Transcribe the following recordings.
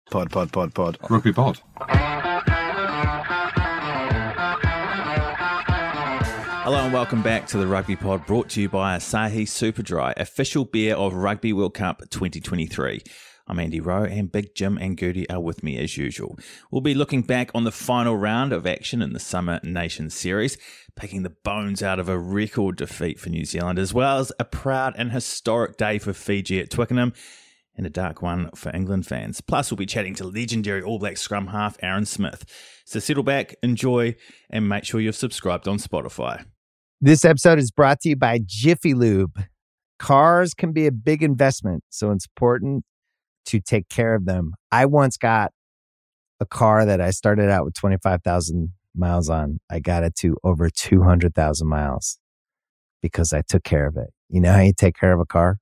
Pod. Rugby pod. Hello and welcome back to the Rugby Pod, brought to you by Asahi Superdry, official beer of Rugby World Cup 2023. I'm Andy Rowe and Big Jim and Goody are with me as usual. We'll be looking back on the final round of action in the Summer Nations Series, picking the bones out of a record defeat for New Zealand, as well as a proud and historic day for Fiji at Twickenham and a dark one for England fans. Plus, we'll be chatting to legendary All Black scrum half Aaron Smith. So settle back, enjoy, and make sure you've subscribed on Spotify. This episode is brought to you by Jiffy Lube. Cars can be a big investment, so it's important to take care of them. I once got a car that I started out with 25,000 miles on. I got it to over 200,000 miles because I took care of it. You know how you take care of a car?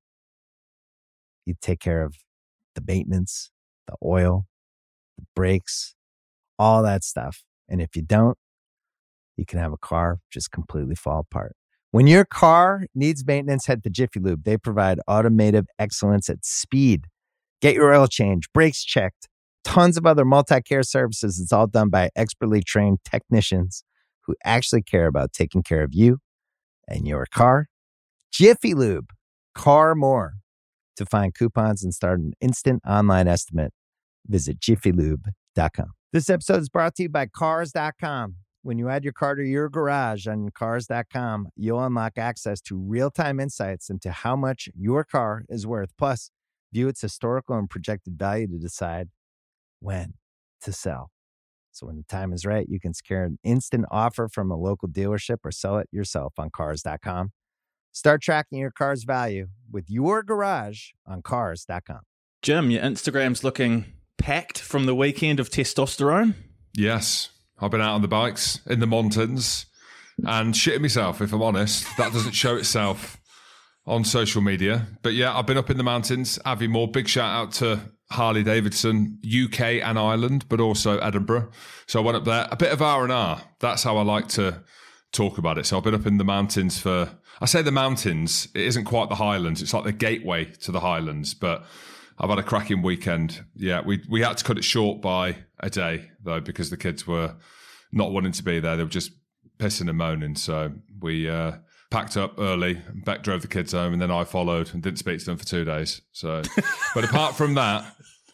You take care of the maintenance, the oil, the brakes, all that stuff. And if you don't, you can have a car just completely fall apart. When your car needs maintenance, head to Jiffy Lube. They provide automotive excellence at speed. Get your oil change, brakes checked, tons of other multi-care services. It's all done by expertly trained technicians who actually care about taking care of you and your car. Jiffy Lube, car more. To find coupons and start an instant online estimate, visit jiffylube.com. This episode is brought to you by Cars.com. When you add your car to your garage on Cars.com, you'll unlock access to real-time insights into how much your car is worth. Plus, view its historical and projected value to decide when to sell. So when the time is right, you can secure an instant offer from a local dealership or sell it yourself on Cars.com. Start tracking your car's value with your garage on Cars.com. Jim, your Instagram's looking packed from the weekend of testosterone. Yes, I've been out on the bikes in the mountains and shitting myself, if I'm honest. That doesn't show itself on social media. But yeah, I've been up in the mountains. Aviemore, big shout out to Harley Davidson, UK and Ireland, but also Edinburgh. So I went up there, a bit of R&R. That's how I like to talk about it. So I've been up in the mountains I say the mountains, it isn't quite the Highlands. It's like the gateway to the Highlands, but I've had a cracking weekend. Yeah, we had to cut it short by a day, though, because the kids were not wanting to be there. They were just pissing and moaning. So we packed up early. Beck drove the kids home, and then I followed and didn't speak to them for 2 days. So, but apart from that,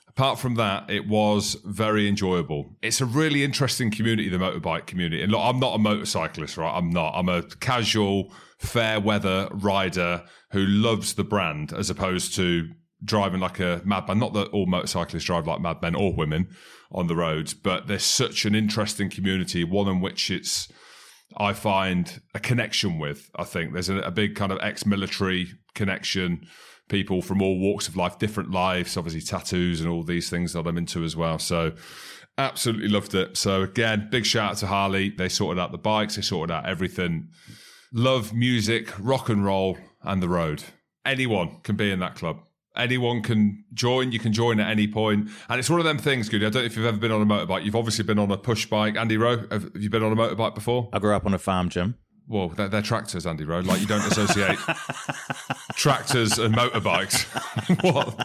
it was very enjoyable. It's a really interesting community, the motorbike community. And look, I'm not a motorcyclist, right? I'm not. I'm a casual, fair weather rider who loves the brand as opposed to driving like a madman. Not that all motorcyclists drive like madmen or women on the roads, but there's such an interesting community, one in which I find a connection with. I think there's a big kind of ex-military connection, people from all walks of life, different lives, obviously tattoos and all these things that I'm into as well. So absolutely loved it. So again, big shout out to Harley. They sorted out the bikes, they sorted out everything. Love music, rock and roll, and the road. Anyone can be in that club. Anyone can join. You can join at any point. And it's one of them things, Goody. I don't know if you've ever been on a motorbike. You've obviously been on a push bike. Andy Rowe, have you been on a motorbike before? I grew up on a farm, Jim. Well, they're tractors, Andy Rowe. Like, you don't associate tractors and motorbikes. What?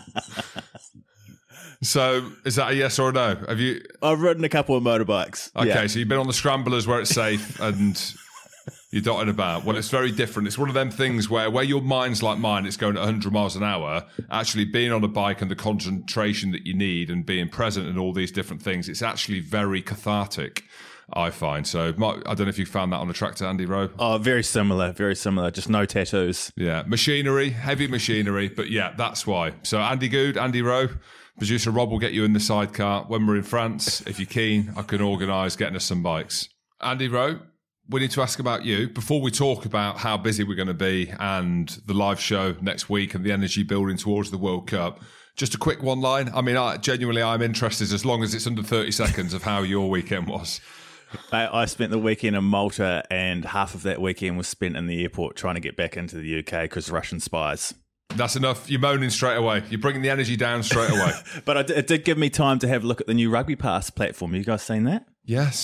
So, is that a yes or a no? Have you? I've ridden a couple of motorbikes. Okay, yeah. So you've been on the scramblers where it's safe and you're dotting about. Well, it's very different. It's one of them things where your mind's like mine, it's going at 100 miles an hour. Actually being on a bike and the concentration that you need and being present and all these different things, it's actually very cathartic, I find. So I don't know if you found that on a tractor, Andy Rowe. Oh, very similar. Just no tattoos. Yeah, machinery, heavy machinery. But yeah, that's why. So Andy Good, Andy Rowe, producer Rob will get you in the sidecar. When we're in France, if you're keen, I can organise getting us some bikes. Andy Rowe, we need to ask about you before we talk about how busy we're going to be and the live show next week and the energy building towards the World Cup. Just a quick one line. I mean, I'm interested, as long as it's under 30 seconds, of how your weekend was. I spent the weekend in Malta, and half of that weekend was spent in the airport trying to get back into the UK because Russian spies. That's enough. You're moaning straight away. You're bringing the energy down straight away. But it did give me time to have a look at the new Rugby Pass platform. Have you guys seen that? Yes.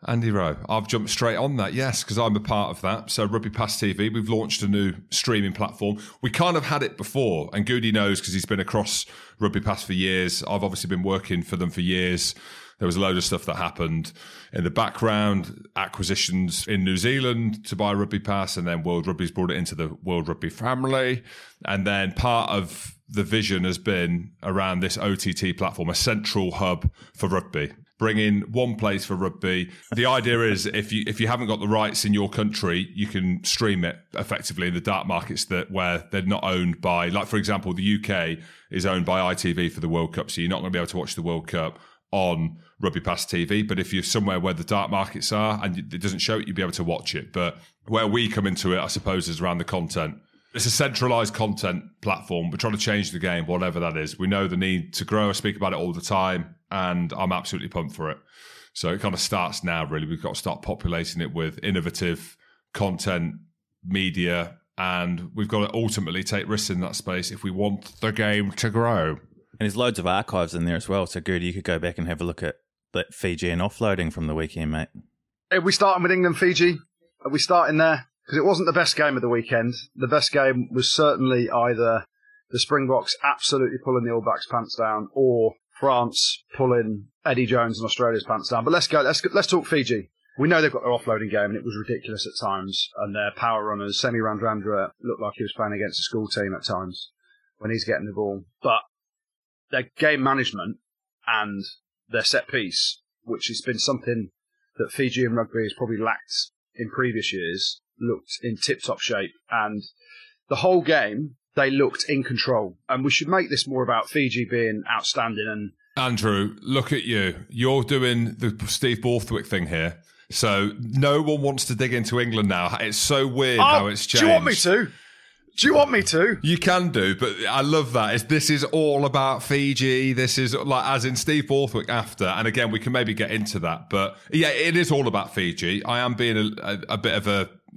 Andy Rowe, I've jumped straight on that, yes, because I'm a part of that. So Rugby Pass TV, we've launched a new streaming platform. We kind of had it before, and Goody knows because he's been across Rugby Pass for years. I've obviously been working for them for years. There was a load of stuff that happened in the background, acquisitions in New Zealand to buy Rugby Pass, and then World Rugby's brought it into the World Rugby family. And then part of the vision has been around this OTT platform, a central hub for rugby. Bring in one place for rugby. The idea is if you haven't got the rights in your country, you can stream it effectively in the dark markets where they're not owned by, like for example, the UK is owned by ITV for the World Cup, so you're not going to be able to watch the World Cup on Rugby Pass TV. But if you're somewhere where the dark markets are and it doesn't show it, you'll be able to watch it. But where we come into it, I suppose, is around the content. It's a centralised content platform. We're trying to change the game, whatever that is. We know the need to grow. I speak about it all the time, and I'm absolutely pumped for it. So it kind of starts now, really. We've got to start populating it with innovative content, media, and we've got to ultimately take risks in that space if we want the game to grow. And there's loads of archives in there as well. So, Goody, you could go back and have a look at that Fijian offloading from the weekend, mate. Are we starting with England-Fiji? Are we starting there? Because it wasn't the best game of the weekend. The best game was certainly either the Springboks absolutely pulling the All Blacks' pants down, or France pulling Eddie Jones and Australia's pants down. But let's talk Fiji. We know they've got their offloading game, and it was ridiculous at times. And their power runners, Semi Radradra, looked like he was playing against a school team at times when he's getting the ball. But their game management and their set piece, which has been something that Fijian rugby has probably lacked in previous years, looked in tip-top shape, and the whole game they looked in control. And we should make this more about Fiji being outstanding. And Andrew, look at you. You're doing the Steve Borthwick thing here. So no one wants to dig into England now. It's so weird how it's changed. Do you want me to? Do you want me to? You can do, but I love that. This is all about Fiji. This is like, as in Steve Borthwick after. And again, we can maybe get into that. But yeah, it is all about Fiji. I am being a bit of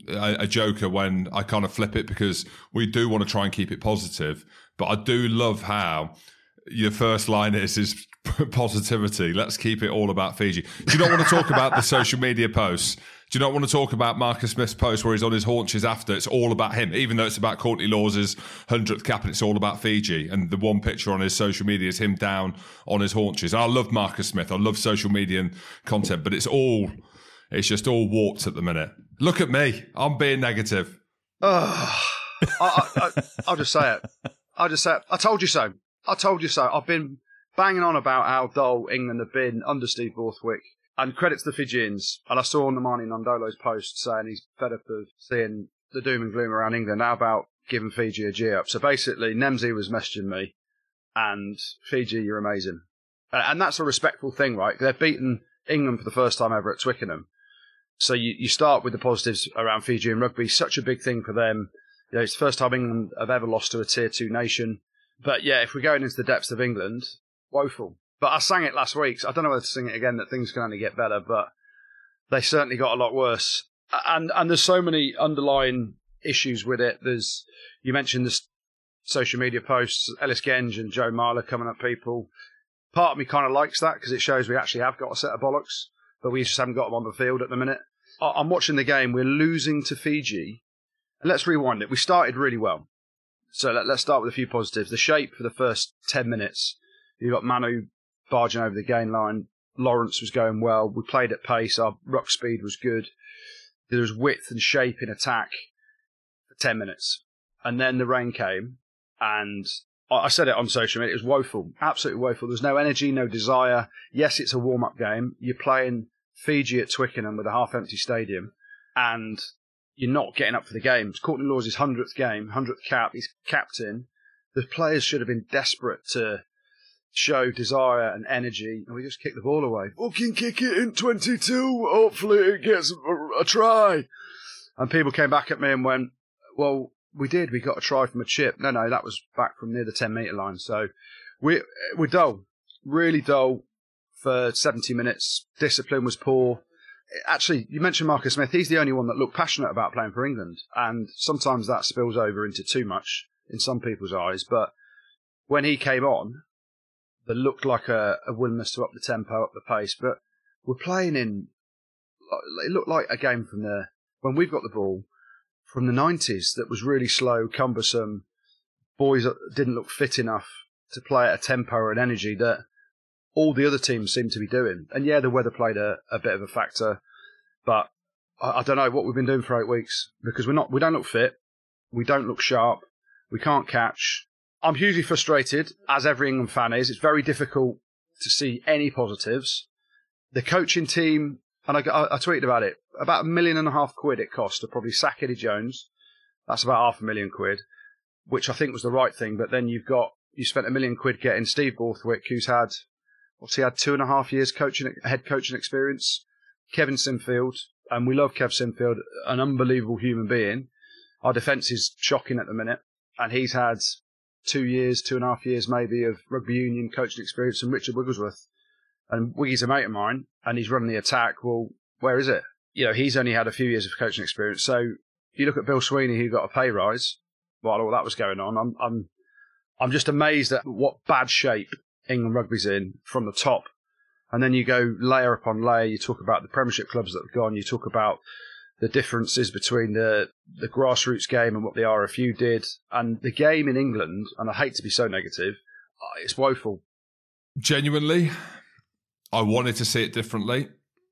a joker when I kind of flip it, because we do want to try and keep it positive. But I do love how your first line is positivity. Let's keep it all about Fiji. Do you not want to talk about the social media posts? Do you not want to talk about Marcus Smith's post where he's on his haunches after? It's all about him, even though it's about Courtney Lawes' 100th cap, and it's all about Fiji. And the one picture on his social media is him down on his haunches. I love Marcus Smith. I love social media and content, but it's just all warped at the minute. Look at me. I'm being negative. I'll just say it. I told you so. I've been banging on about how dull England have been under Steve Borthwick. And credit to the Fijians. And I saw Nemani Nandolo's post saying he's fed up of seeing the doom and gloom around England. How about giving Fiji a G up? So basically, Nemzi was messaging me, and Fiji, you're amazing. And that's a respectful thing, right? They've beaten England for the first time ever at Twickenham. So you start with the positives around Fiji and rugby. Such a big thing for them. You know, it's the first time England have ever lost to a Tier 2 nation. But yeah, if we're going into the depths of England, woeful. But I sang it last week, so I don't know whether to sing it again, that things can only get better, but they certainly got a lot worse. And there's so many underlying issues with it. You mentioned the social media posts, Ellis Genge and Joe Marler coming at people. Part of me kind of likes that, because it shows we actually have got a set of bollocks, but we just haven't got them on the field at the minute. I'm watching the game, we're losing to Fiji. And let's rewind it. We started really well. So let's start with a few positives. The shape for the first 10 minutes, you've got Manu barging over the gain line. Lawrence was going well. We played at pace. Our ruck speed was good. There was width and shape in attack for 10 minutes. And then the rain came, and I said it on social media, it was woeful, absolutely woeful. There's no energy, no desire. Yes, it's a warm-up game. You're playing Fiji at Twickenham with a half-empty stadium, and you're not getting up for the game. It's Courtney Lawes' 100th game, 100th cap. He's captain. The players should have been desperate to show desire and energy, and we just kick the ball away. Fucking kick it in 22. Hopefully it gets a try. And people came back at me and went, well, we did. We got a try from a chip. No, that was back from near the 10-metre line. So we're dull, really dull for 70 minutes. Discipline was poor. Actually, you mentioned Marcus Smith. He's the only one that looked passionate about playing for England. And sometimes that spills over into too much in some people's eyes. But when he came on, there looked like a willingness to up the tempo, up the pace. But we're playing in looked like a game from when we've got the ball from the 90s that was really slow, cumbersome. Boys didn't look fit enough to play at a tempo or an energy that all the other teams seem to be doing. And yeah, the weather played a bit of a factor, but I don't know what we've been doing for 8 weeks, because we don't look fit, we don't look sharp, we can't catch. I'm hugely frustrated, as every England fan is. It's very difficult to see any positives. The coaching team, and I tweeted about it, about £1.5 million it cost to probably sack Eddie Jones. That's about £500,000, which I think was the right thing. But then you spent £1 million getting Steve Borthwick, who's had 2.5 years head coaching experience. Kevin Sinfield, and we love Kev Sinfield, an unbelievable human being. Our defence is shocking at the minute, and he's had 2.5 years maybe of rugby union coaching experience, and Richard Wigglesworth. And Wiggy's a mate of mine, and he's running the attack. Well, where is it? He's only had a few years of coaching experience. So you look at Bill Sweeney, who got a pay rise while all that was going on. I'm just amazed at what bad shape England rugby's in from the top. And then you go layer upon layer. You talk about the Premiership clubs that have gone. You talk about the differences between the grassroots game and what the RFU did, and the game in England. And I hate to be so negative, it's woeful. Genuinely, I wanted to see it differently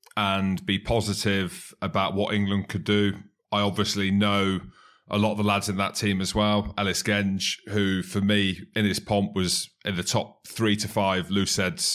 and be positive about what England could do. I obviously know a lot of the lads in that team as well. Ellis Genge, who for me, in his pomp, was in the top 3 to 5 loose heads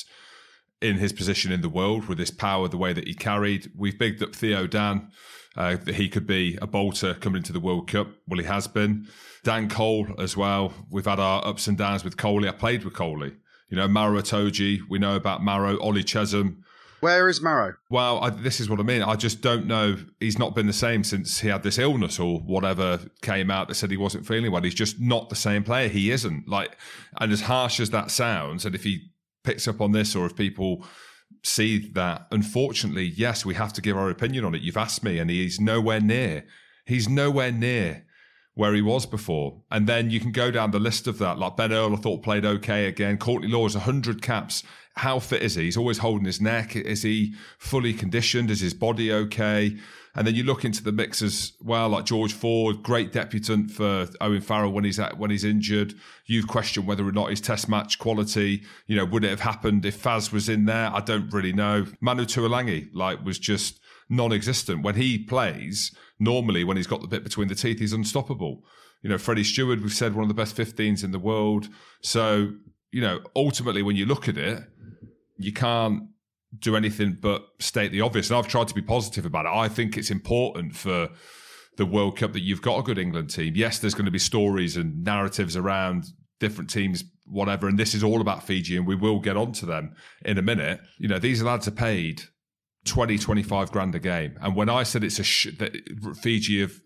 in his position in the world, with his power, the way that he carried. We've bigged up Theo Dan, that he could be a bolter coming into the World Cup. Well, he has been. Dan Cole as well. We've had our ups and downs with Coley. I played with Coley. Maro Itoje, we know about Maro. Ollie Chesham. Where is Maro? Well, this is what I mean. I just don't know. He's not been the same since he had this illness or whatever came out that said he wasn't feeling well. He's just not the same player. He isn't. And as harsh as that sounds, and if he picks up on this or if people see that, unfortunately, yes, we have to give our opinion on it. You've asked me, and he's nowhere near. He's nowhere near where he was before. And then you can go down the list of that. Like Ben Earl, I thought played okay again. Courtney Law is 100 caps. How fit is he? He's always holding his neck. Is he fully conditioned? Is his body okay? And then you look into the mix as well, like George Ford, great debutant for Owen Farrell when he's injured. You've questioned whether or not his test match quality, would it have happened if Faz was in there? I don't really know. Manu Tuolangi, was just non-existent. When he plays, normally when he's got the bit between the teeth, he's unstoppable. Freddie Stewart, we've said, one of the best 15s in the world. So, ultimately when you look at it, you can't do anything but state the obvious. And I've tried to be positive about it. I think it's important for the World Cup that you've got a good England team. Yes, there's going to be stories and narratives around different teams, whatever. And this is all about Fiji, and we will get onto them in a minute. These lads are paid 20, 25 grand a game. And when I said it's that Fiji have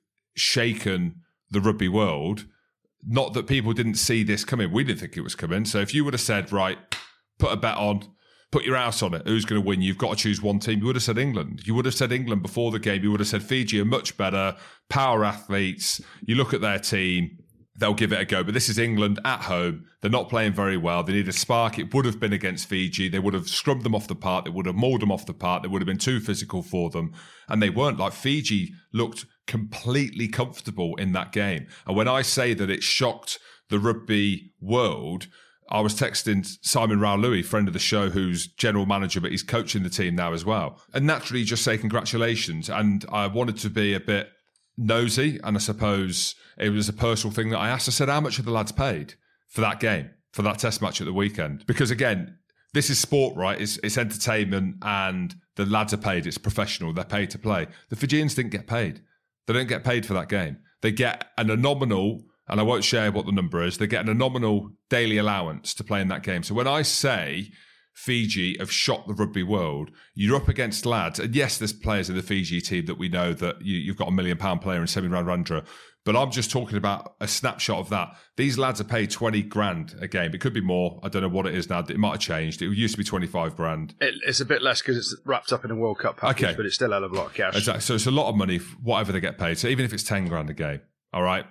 shaken the rugby world, not that people didn't see this coming. We didn't think it was coming. So if you would have said, right, put a bet on, put your house on it, who's going to win? You've got to choose one team. You would have said England. You would have said England before the game. You would have said Fiji are much better, power athletes. You look at their team, they'll give it a go. But this is England at home. They're not playing very well. They need a spark. It would have been against Fiji. They would have scrubbed them off the park. They would have mauled them off the park. They would have been too physical for them. And they weren't. Fiji looked completely comfortable in that game. And when I say that it shocked the rugby world, I was texting Simon Rao-Louis, friend of the show, who's general manager, but he's coaching the team now as well. And naturally just say congratulations. And I wanted to be a bit nosy, and I suppose it was a personal thing that I asked. I said, how much are the lads paid for that game, for that test match at the weekend? Because again, this is sport, right? It's entertainment, and the lads are paid. It's professional. They're paid to play. The Fijians didn't get paid. They don't get paid for that game. They get a nominal, and I won't share what the number is, they get a nominal daily allowance to play in that game. So when I say Fiji have shocked the rugby world, you're up against lads, and yes, there's players in the Fiji team that we know that you've got £1 million player in Semi Radradra, but I'm just talking about a snapshot of that. These lads are paid 20 grand a game. It could be more. I don't know what it is now. It might have changed. It used to be 25 grand. It's a bit less because it's wrapped up in a World Cup package, okay, but it's still a hell of a lot of cash. Exactly. So it's a lot of money, whatever they get paid. So even if it's 10 grand a game, all right?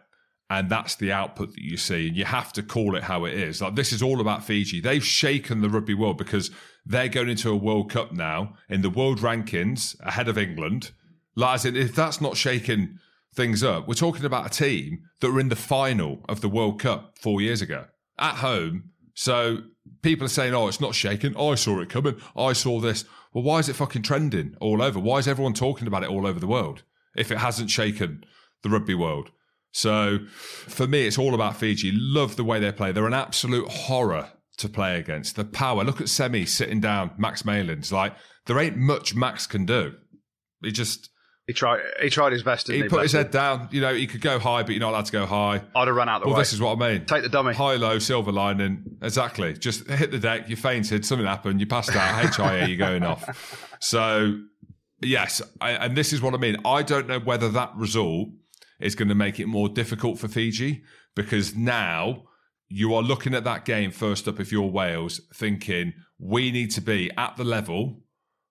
And that's the output that you see. And you have to call it how it is. Like, this is all about Fiji. They've shaken the rugby world because they're going into a World Cup now in the world rankings ahead of England. Like, as in, if that's not shaking things up, we're talking about a team that were in the final of the World Cup 4 years ago at home. So people are saying, oh, it's not shaking. I saw it coming. I saw this. Well, why is it fucking trending all over? Why is everyone talking about it all over the world if it hasn't shaken the rugby world? So for me, it's all about Fiji. Love the way they play. They're an absolute horror to play against. The power. Look at Semi sitting down, Max Malins. Like, there ain't much Max can do. He tried his best, didn't he? He put his head down. You know, he could go high, but you're not allowed to go high. I'd have run out the way. Well, this is what I mean. Take the dummy. High, low, silver lining. Exactly. Just hit the deck, you fainted, something happened, you passed out, HIA, you're going off. So, yes, and this is what I mean. I don't know whether that result is going to make it more difficult for Fiji, because now you are looking at that game first up if you're Wales, thinking we need to be at the level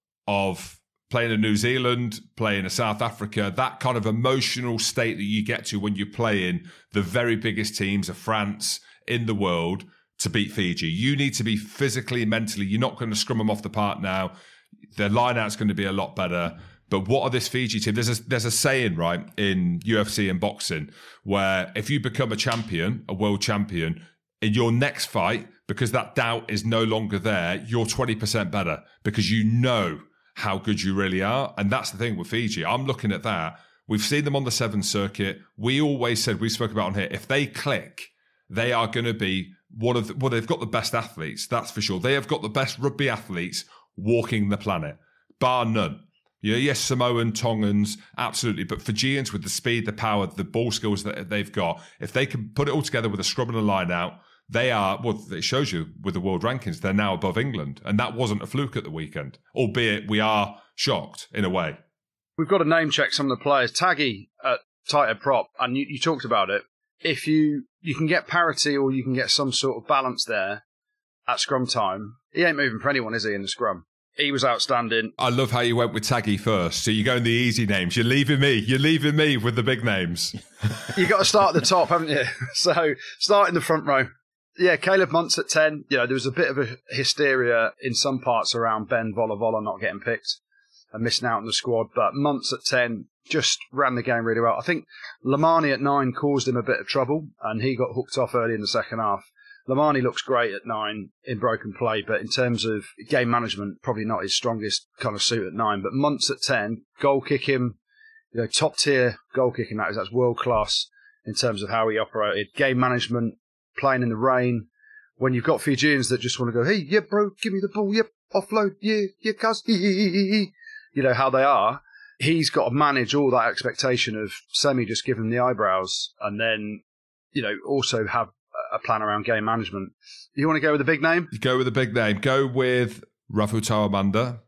of playing a New Zealand, playing a South Africa, that kind of emotional state that you get to when you're playing the very biggest teams of France in the world to beat Fiji. You need to be physically, mentally, you're not going to scrum them off the park now. Their line-out's going to be a lot better. But what are this Fiji team? There's a saying, right, in UFC and boxing, where if you become a champion, a world champion, in your next fight, because that doubt is no longer there, you're 20% better because you know how good you really are. And that's the thing with Fiji. I'm looking at that. We've seen them on the Sevens circuit. We always said, we spoke about on here, if they click, they are going to be they've got the best athletes, that's for sure. They have got the best rugby athletes walking the planet, bar none. Yeah, yes, Samoan, Tongans, absolutely. But Fijians with the speed, the power, the ball skills that they've got, if they can put it all together with a scrum and a line out, they are, well, it shows you with the world rankings, they're now above England. And that wasn't a fluke at the weekend, albeit we are shocked in a way. We've got to name check some of the players. Taggy at tight head prop, and you talked about it. If you can get parity or you can get some sort of balance there at scrum time, he ain't moving for anyone, is he, in the scrum? He was outstanding. I love how you went with Taggy first. So you're going the easy names. You're leaving me with the big names. You got to start at the top, haven't you? So start in the front row. Yeah, Caleb Muntz at 10. You know, there was a bit of a hysteria in some parts around Ben Volavola not getting picked and missing out on the squad. But Muntz at 10 just ran the game really well. I think Lamani at 9 caused him a bit of trouble and he got hooked off early in the second half. Lamani looks great at 9 in broken play, but in terms of game management, probably not his strongest kind of suit at 9. But Muntz at 10, goal kicking, you know, top tier goal kicking, that's world class in terms of how he operated. Game management, playing in the rain. When you've got Fijians that just want to go, hey, yeah, bro, give me the ball, yep, offload, yeah, cuz, you know how they are. He's got to manage all that expectation of Semi just give him the eyebrows and then, you know, also have a plan around game management. You want to go with a big name? You go with a big name. Go with Rafu Tawamanda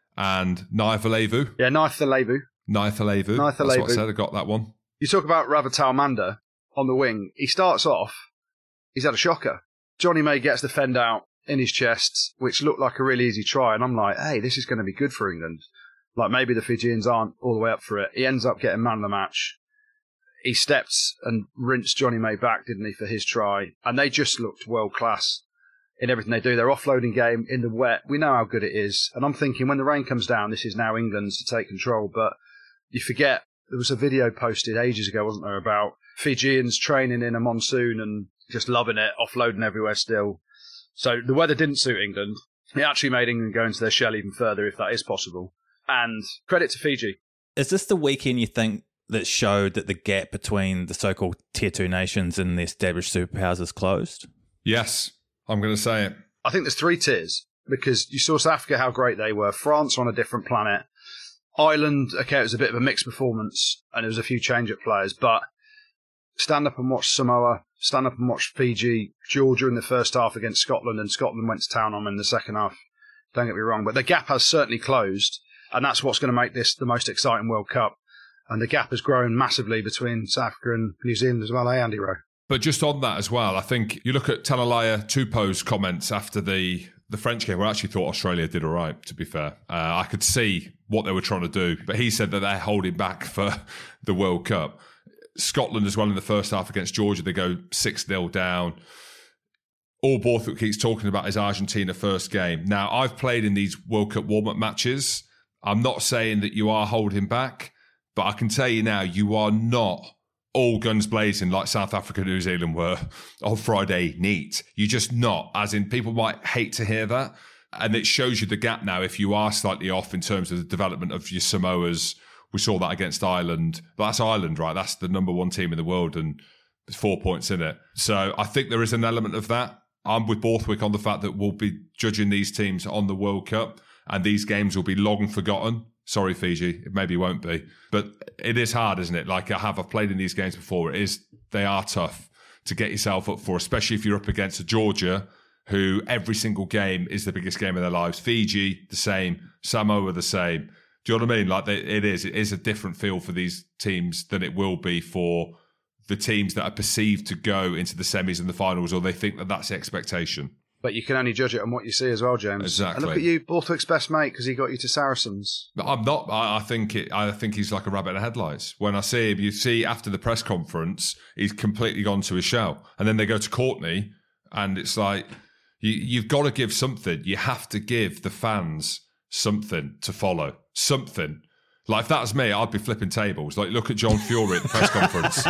and Naifalevu. Yeah, Naifalevu. That's what I said. I got that one. You talk about Rafu Tawamanda on the wing. He starts off, he's had a shocker. Johnny May gets the fend out in his chest, which looked like a really easy try. And I'm like, hey, this is going to be good for England. Like maybe the Fijians aren't all the way up for it. He ends up getting man of the match. He stepped and rinsed Johnny May back, didn't he, for his try? And they just looked world class in everything they do. Their offloading game in the wet, we know how good it is. And I'm thinking when the rain comes down, this is now England's to take control. But you forget, there was a video posted ages ago, wasn't there, about Fijians training in a monsoon and just loving it, offloading everywhere still. So the weather didn't suit England. It actually made England go into their shell even further, if that is possible. And credit to Fiji. Is this the weekend you think that showed that the gap between the so-called Tier 2 nations and the established superpowers is closed? Yes, I'm going to say it. I think there's 3 tiers, because you saw South Africa, how great they were. France on a different planet. Ireland, okay, it was a bit of a mixed performance, and there was a few change-up players, but stand up and watch Samoa, stand up and watch Fiji, Georgia in the first half against Scotland, and Scotland went to town on them in the second half. Don't get me wrong, but the gap has certainly closed, and that's what's going to make this the most exciting World Cup. And the gap has grown massively between South Africa and New Zealand as well, Andy Rowe? But just on that as well, I think you look at Talalaya Tupou's comments after the French game, where I actually thought Australia did all right, to be fair. I could see what they were trying to do, but he said that they're holding back for the World Cup. Scotland as well in the first half against Georgia. They go 6-0 down. All Borthwick keeps talking about is Argentina first game. Now, I've played in these World Cup warm-up matches. I'm not saying that you are holding back, but I can tell you now, you are not all guns blazing like South Africa and New Zealand were on Friday neat. You're just not, as in people might hate to hear that. And it shows you the gap now if you are slightly off in terms of the development of your Samoas. We saw that against Ireland. But that's Ireland, right? That's the number one team in the world and there's 4 points in it. So I think there is an element of that. I'm with Borthwick on the fact that we'll be judging these teams on the World Cup and these games will be long forgotten. Sorry, Fiji, it maybe won't be. But it is hard, isn't it? Like I've played in these games before. They are tough to get yourself up for, especially if you're up against a Georgia who every single game is the biggest game of their lives. Fiji, the same. Samoa, the same. Do you know what I mean? Like it is a different feel for these teams than it will be for the teams that are perceived to go into the semis and the finals, or they think that that's the expectation. But you can only judge it on what you see as well, James. Exactly. And look at you, Borthwick's best mate, because he got you to Saracens. But I'm not. I think he's like a rabbit in the headlights. When I see him, you see after the press conference, he's completely gone to his shell. And then they go to Courtney, and it's like, you've got to give something. You have to give the fans something to follow. Something. Like, if that was me, I'd be flipping tables. Like, look at John Fury at the press conference.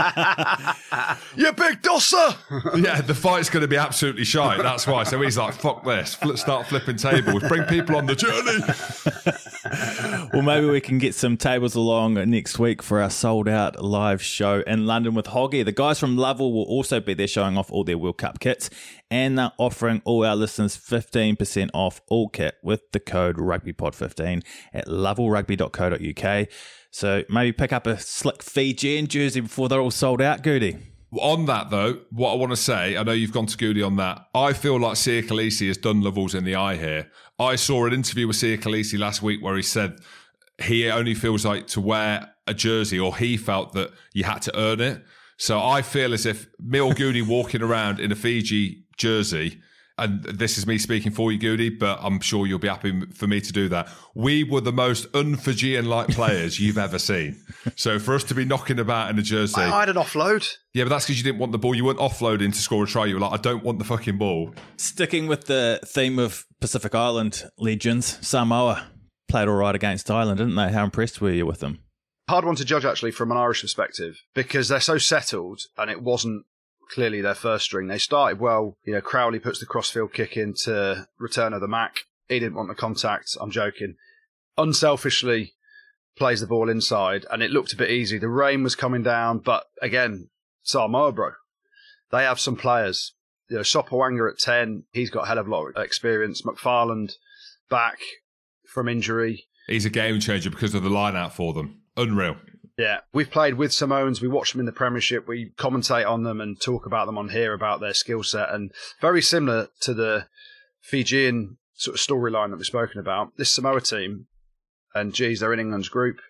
You big dosser! Yeah, the fight's going to be absolutely shite. That's why. So he's like, fuck this. Start flipping tables. Bring people on the journey. Well, maybe we can get some tables along next week for our sold-out live show in London with Hoggy. The guys from Lovell will also be there showing off all their World Cup kits, and they're offering all our listeners 15% off all kit with the code RugbyPod15 at lovellrugby.co.uk. So maybe pick up a slick Fijian jersey before they're all sold out, Goody. On that, though, what I want to say, I know you've gone to Goody on that. I feel like Sia Khaleesi has done Lovells in the eye here. I saw an interview with Sia Khaleesi last week where he said he only feels like to wear a jersey, or he felt that you had to earn it. So I feel as if me or Goody walking around in a Fiji jersey, and this is me speaking for you, Goody, but I'm sure you'll be happy for me to do that. We were the most un-Fijian-like players you've ever seen. So for us to be knocking about in a jersey... I had an offload. Yeah, but that's because you didn't want the ball. You weren't offloading to score a try. You were like, I don't want the fucking ball. Sticking with the theme of Pacific Island legends, Samoa played all right against Ireland, didn't they? How impressed were you with them? Hard one to judge, actually, from an Irish perspective, because they're so settled, and it wasn't clearly their first string. They started well. You know, Crowley puts the crossfield kick into return of the Mac. He didn't want the contact. I'm joking. Unselfishly plays the ball inside, and it looked a bit easy. The rain was coming down, but again, Samoa, bro. They have some players. You know, Sopawanga at 10, he's got a hell of a lot of experience. McFarland back from injury. He's a game changer because of the line out for them. Unreal. Yeah, we've played with Samoans. We watch them in the Premiership. We commentate on them and talk about them on here, about their skill set. And very similar to the Fijian sort of storyline that we've spoken about, this Samoa team, and geez, they're in England's group.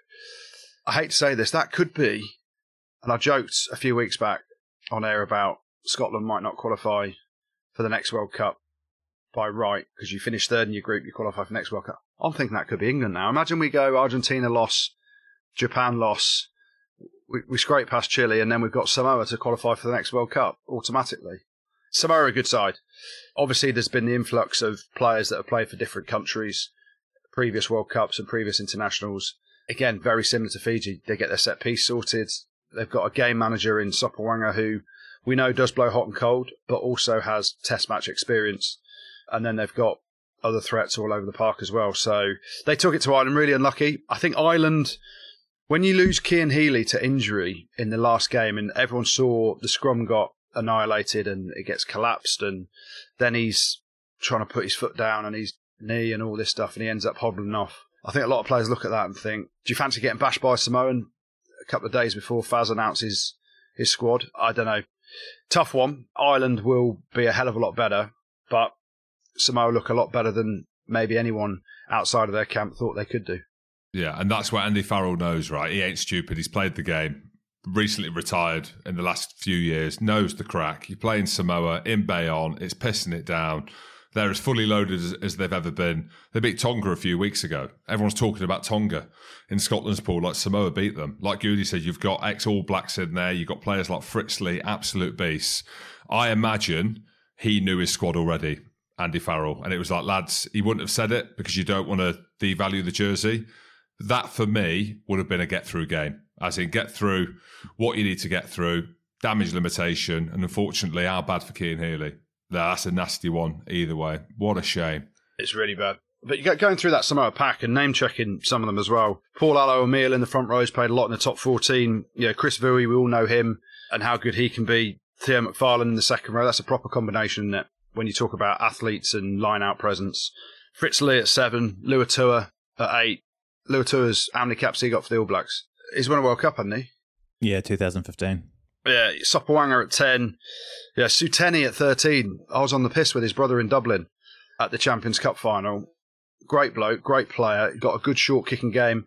I hate to say this, that could be, and I joked a few weeks back on air about Scotland might not qualify for the next World Cup by right, because you finish third in your group, you qualify for the next World Cup. I'm thinking that could be England now. Imagine we go Argentina loss, Japan loss, we scrape past Chile, and then we've got Samoa to qualify for the next World Cup automatically. Samoa are a good side. Obviously, there's been the influx of players that have played for different countries, previous World Cups and previous internationals. Again, very similar to Fiji. They get their set piece sorted. They've got a game manager in Sopawanga who we know does blow hot and cold, but also has test match experience. And then they've got other threats all over the park as well. So they took it to Ireland, really unlucky. I think Ireland... When you lose Cian Healy to injury in the last game, and everyone saw the scrum got annihilated and it gets collapsed, and then he's trying to put his foot down and his knee and all this stuff, and he ends up hobbling off. I think a lot of players look at that and think, do you fancy getting bashed by Samoan a couple of days before Faz announces his squad? I don't know. Tough one. Ireland will be a hell of a lot better, but Samoa look a lot better than maybe anyone outside of their camp thought they could do. Yeah, and that's what Andy Farrell knows, right? He ain't stupid. He's played the game, recently retired in the last few years, knows the crack. You're playing Samoa in Bayonne. It's pissing it down. They're as fully loaded as they've ever been. They beat Tonga a few weeks ago. Everyone's talking about Tonga in Scotland's pool, like Samoa beat them. Like Goody said, you've got ex-All Blacks in there. You've got players like Fritz Lee, absolute beasts. I imagine he knew his squad already, Andy Farrell. And it was like, lads, he wouldn't have said it because you don't want to devalue the jersey. That, for me, would have been a get-through game. As in, get through what you need to get through, damage limitation, and unfortunately, how bad for Cian Healy. That's a nasty one either way. What a shame. It's really bad. But you get going through that Samoa pack and name-checking some of them as well. Paul Allo-O'Meal in the front row has played a lot in the top 14. Chris Vui, we all know him and how good he can be. Theo McFarlane in the second row. That's a proper combination, isn't it? When you talk about athletes and line-out presence. Fritz Lee at 7, Luatua at 8. Luatua's, how many caps he got for the All Blacks? He's won a World Cup, hasn't he? Yeah, 2015. Yeah, Sopawanga at 10. Yeah, Suteni at 13. I was on the piss with his brother in Dublin at the Champions Cup final. Great bloke, great player. Got a good short kicking game.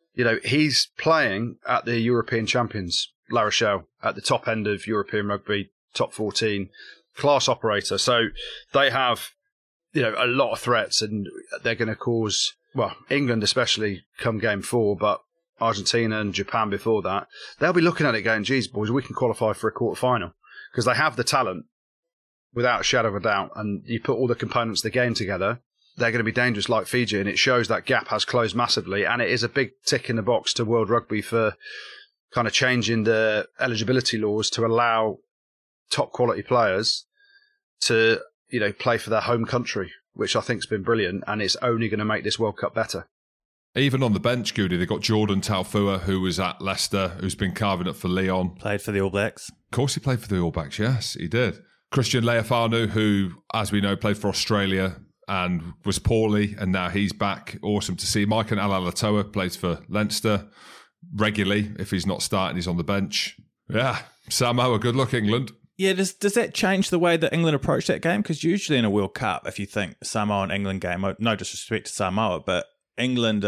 He's playing at the European Champions, La Rochelle, at the top end of European rugby, top 14. Class operator. So they have, a lot of threats, and they're going to cause, England especially come game 4, but Argentina and Japan before that, they'll be looking at it going, geez, boys, we can qualify for a quarter-final because they have the talent without a shadow of a doubt. And you put all the components of the game together, they're going to be dangerous like Fiji. And it shows that gap has closed massively. And it is a big tick in the box to World Rugby for kind of changing the eligibility laws to allow top quality players to, play for their home country, which I think has been brilliant. And it's only going to make this World Cup better. Even on the bench, Goody, they've got Jordan Taufua, who was at Leicester, who's been carving up for Lyon. Played for the All Blacks. Of course he played for the All Blacks, yes, he did. Christian Leafanu, who, as we know, played for Australia and was poorly, and now he's back. Awesome to see. Mike and Alaalatoa plays for Leinster regularly. If he's not starting, he's on the bench. Yeah, Samoa, good luck, England. Yeah, does that change the way that England approach that game? Because usually in a World Cup, if you think Samoa and England game, no disrespect to Samoa, but England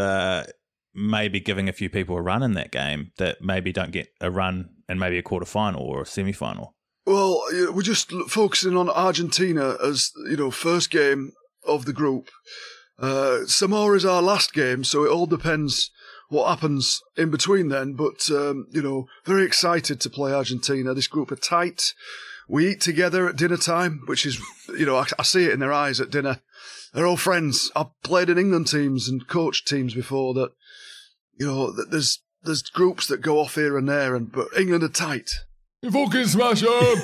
may be giving a few people a run in that game that maybe don't get a run in maybe a quarter-final or a semi-final. Well, we're just focusing on Argentina as, first game of the group. Samoa is our last game, so it all depends what happens in between then. But, very excited to play Argentina. This group are tight. We eat together at dinner time, which is, I see it in their eyes at dinner. They're all friends. I've played in England teams and coached teams before that, there's groups that go off here and there, but England are tight. You fucking smash them!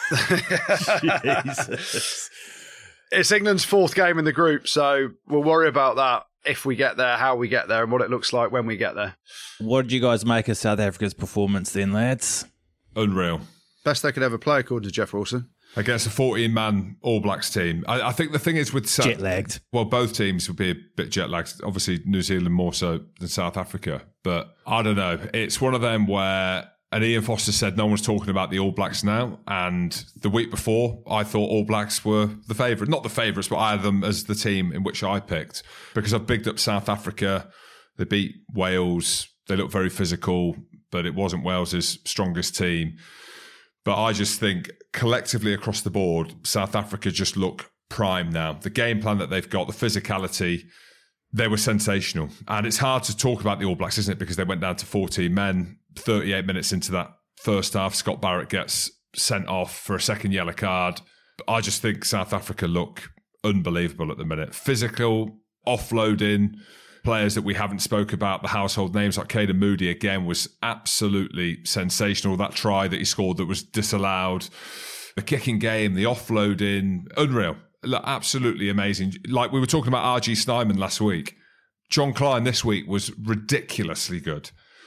Jesus. It's England's 4th game in the group, so we'll worry about that if we get there, how we get there, and what it looks like when we get there. What did you guys make of South Africa's performance then, lads? Unreal. Best they could ever play, according to Jeff Wilson. Against a 14-man All Blacks team. I think the thing is with jet-lagged. Well, both teams would be a bit jet-lagged. Obviously, New Zealand more so than South Africa. But I don't know. It's one of them where, and Ian Foster said no one's talking about the All Blacks now. And the week before, I thought All Blacks were the favourite. Not the favourites, but I had them as the team in which I picked. Because I've bigged up South Africa. They beat Wales. They looked very physical, but it wasn't Wales's strongest team. But I just think collectively across the board, South Africa just look prime now. The game plan that they've got, the physicality, they were sensational. And it's hard to talk about the All Blacks, isn't it? Because they went down to 14 men, 38 minutes into that first half. Scott Barrett gets sent off for a second yellow card. But I just think South Africa look unbelievable at the minute. Physical, offloading, players that we haven't spoke about, the household names like Caden Moody again was absolutely sensational. That try that he scored that was disallowed, the kicking game, the offloading, unreal. Absolutely amazing. Like we were talking about RG Snyman last week. John Klein this week was ridiculously good.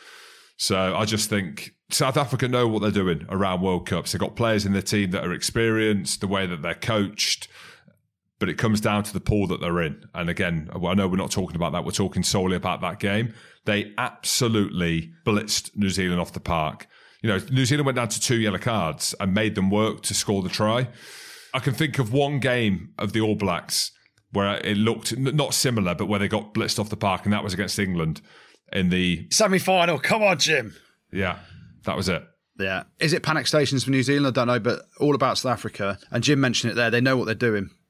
So I just think South Africa know what they're doing around World Cups. They've got players in their team that are experienced, the way that they're coached. But it comes down to the pool that they're in. And again, I know we're not talking about that. We're talking solely about that game. They absolutely blitzed New Zealand off the park. New Zealand went down to 2 yellow cards and made them work to score the try. I can think of one game of the All Blacks where it looked not similar, but where they got blitzed off the park, and that was against England in the semi-final. Come on, Jim. Yeah, that was it. Yeah. Is it panic stations for New Zealand? I don't know, but all about South Africa. And Jim mentioned it there. They know what they're doing.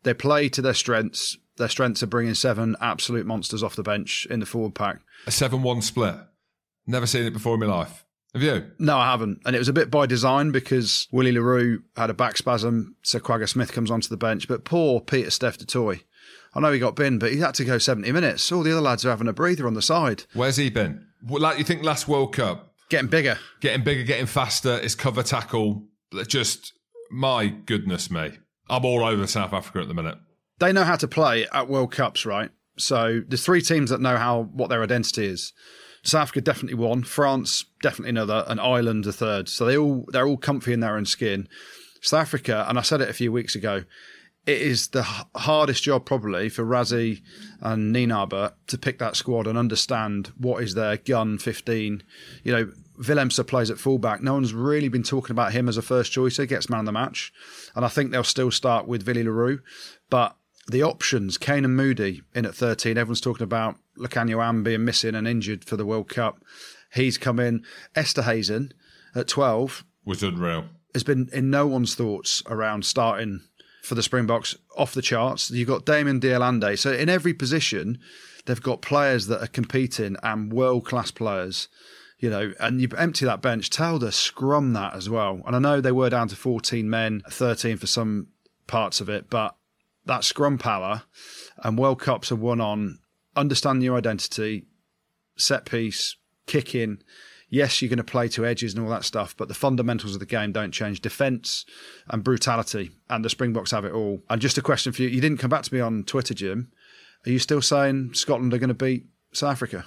They play to their strengths. Their strengths are bringing 7 absolute monsters off the bench in the forward pack. A 7-1 split. Never seen it before in my life. Have you? No, I haven't. And it was a bit by design because Willie LaRue had a back spasm, so Quagga Smith comes onto the bench. But poor Peter Steph Dutoy, I know he got binned, but he had to go 70 minutes. All the other lads are having a breather on the side. Where's he been? Like you think last World Cup? Getting bigger, getting faster. His cover tackle, just my goodness me. I'm all over South Africa at the minute. They know how to play at World Cups, right? So there's 3 teams that know what their identity is. South Africa definitely one, France definitely another, and Ireland a third. So they're all comfy in their own skin. South Africa, and I said it a few weeks ago, it is the hardest job probably for Rassie and Nienaber to pick that squad and understand what is their gun 15. You know, Willemse plays at fullback. No one's really been talking about him as a first choicer, gets man of the match. And I think they'll still start with Willie LaRue. But the options, Kane and Moody in at 13, everyone's talking about Lukhanyo being missing and injured for the World Cup. He's come in. Esterhuizen at 12 was unreal. Has been in no one's thoughts around starting for the Springboks, off the charts. You've got Damon Dialande. So in every position, they've got players that are competing and world-class players, you know, and you empty that bench. Telder scrum that as well. And I know they were down to 14 men, 13 for some parts of it, but that scrum power and World Cups are won on understanding your identity, set piece, kicking. Yes, you're going to play to edges and all that stuff, but the fundamentals of the game don't change. Defence and brutality, and the Springboks have it all. And just a question for you. You didn't come back to me on Twitter, Jim. Are you still saying Scotland are going to beat South Africa?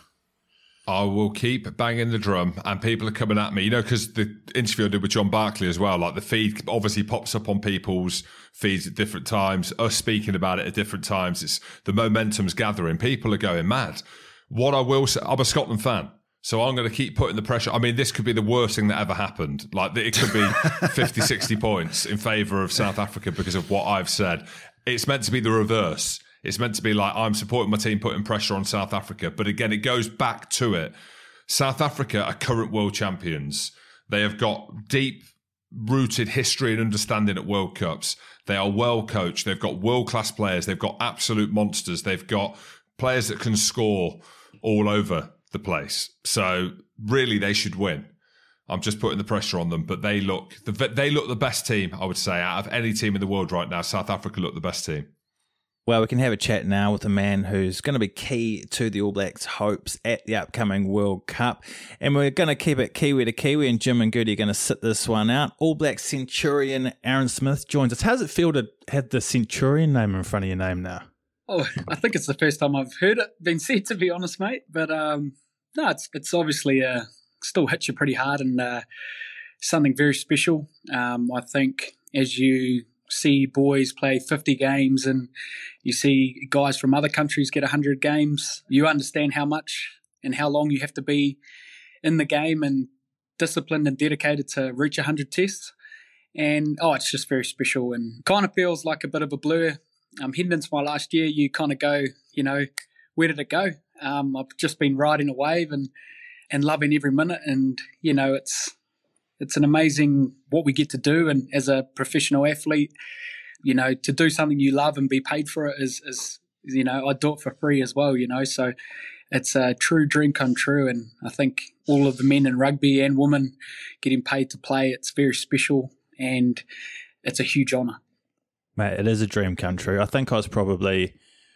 I will keep banging the drum, and people are coming at me, you know, because the interview I did with John Barclay as well, like the feed obviously pops up on people's feeds at different times, us speaking about it at different times. It's the momentum's gathering. People are going mad. What I will say, I'm a Scotland fan, so I'm going to keep putting the pressure. I mean, this could be the worst thing that ever happened. Like, it could be 50, 60 points in favour of South Africa because of what I've said. It's meant to be the reverse. It's meant to be like, I'm supporting my team, putting pressure on South Africa. But again, it goes back to it. South Africa are current world champions. They have got deep-rooted history and understanding at World Cups. They are well coached. They've got world-class players. They've got absolute monsters. They've got players that can score all over the place. So really, they should win. I'm just putting the pressure on them. But they look the best team, I would say, out of any team in the world right now. South Africa look the best team. Well, we can have a chat now with a man who's going to be key to the All Blacks' hopes at the upcoming World Cup. And we're going to keep it Kiwi to Kiwi, and Jim and Goody are going to sit this one out. All Blacks Centurion Aaron Smith joins us. How does it feel to have the Centurion name in front of your name now? Oh, I think it's the first time I've heard it being said, to be honest, mate. But no, it's obviously still hits you pretty hard and something very special. I think as you see boys play 50 games and you see guys from other countries get 100 games, you understand how much and how long you have to be in the game and disciplined and dedicated to reach 100 tests. And, it's just very special and kind of feels like a bit of a blur. Heading into my last year, you kind of go, you know, where did it go? I've just been riding a wave and loving every minute. And, you know, it's an amazing what we get to do. And as a professional athlete, you know, to do something you love and be paid for it is you know, I do it for free as well, you know. So it's a true dream come true. And I think all of the men in rugby and women getting paid to play, it's very special and it's a huge honour. Mate, it is a dream come true. I think I was probably,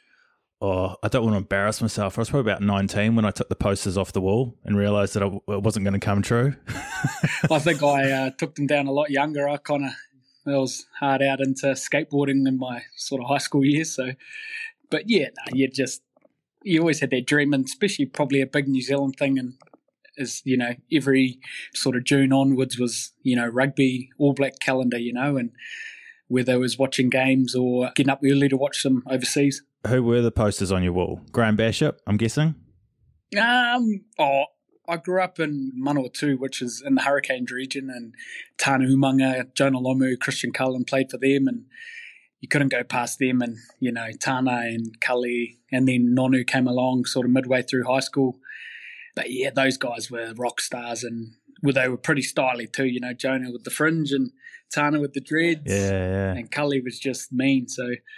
I don't want to embarrass myself. I was probably about 19 when I took the posters off the wall and realised that it wasn't going to come true. I think I took them down a lot younger. I was hard out into skateboarding in my sort of high school years. So, but yeah, no, you always had that dream, and especially probably a big New Zealand thing. And is, you know, every sort of June onwards was, you know, rugby All Black calendar, you know, and whether it was watching games or getting up early to watch them overseas. Who were the posters on your wall? Graham Bishop, I'm guessing? I grew up in Manawatu, which is in the Hurricanes region, and Tana Umaga, Jonah Lomu, Christian Cullen played for them, and you couldn't go past them. And, you know, Tana and Cully, and then Nonu came along sort of midway through high school. But yeah, those guys were rock stars, and they were pretty stylish too, you know, Jonah with the fringe and Tana with the dreads. Yeah. And Cully was just mean. So,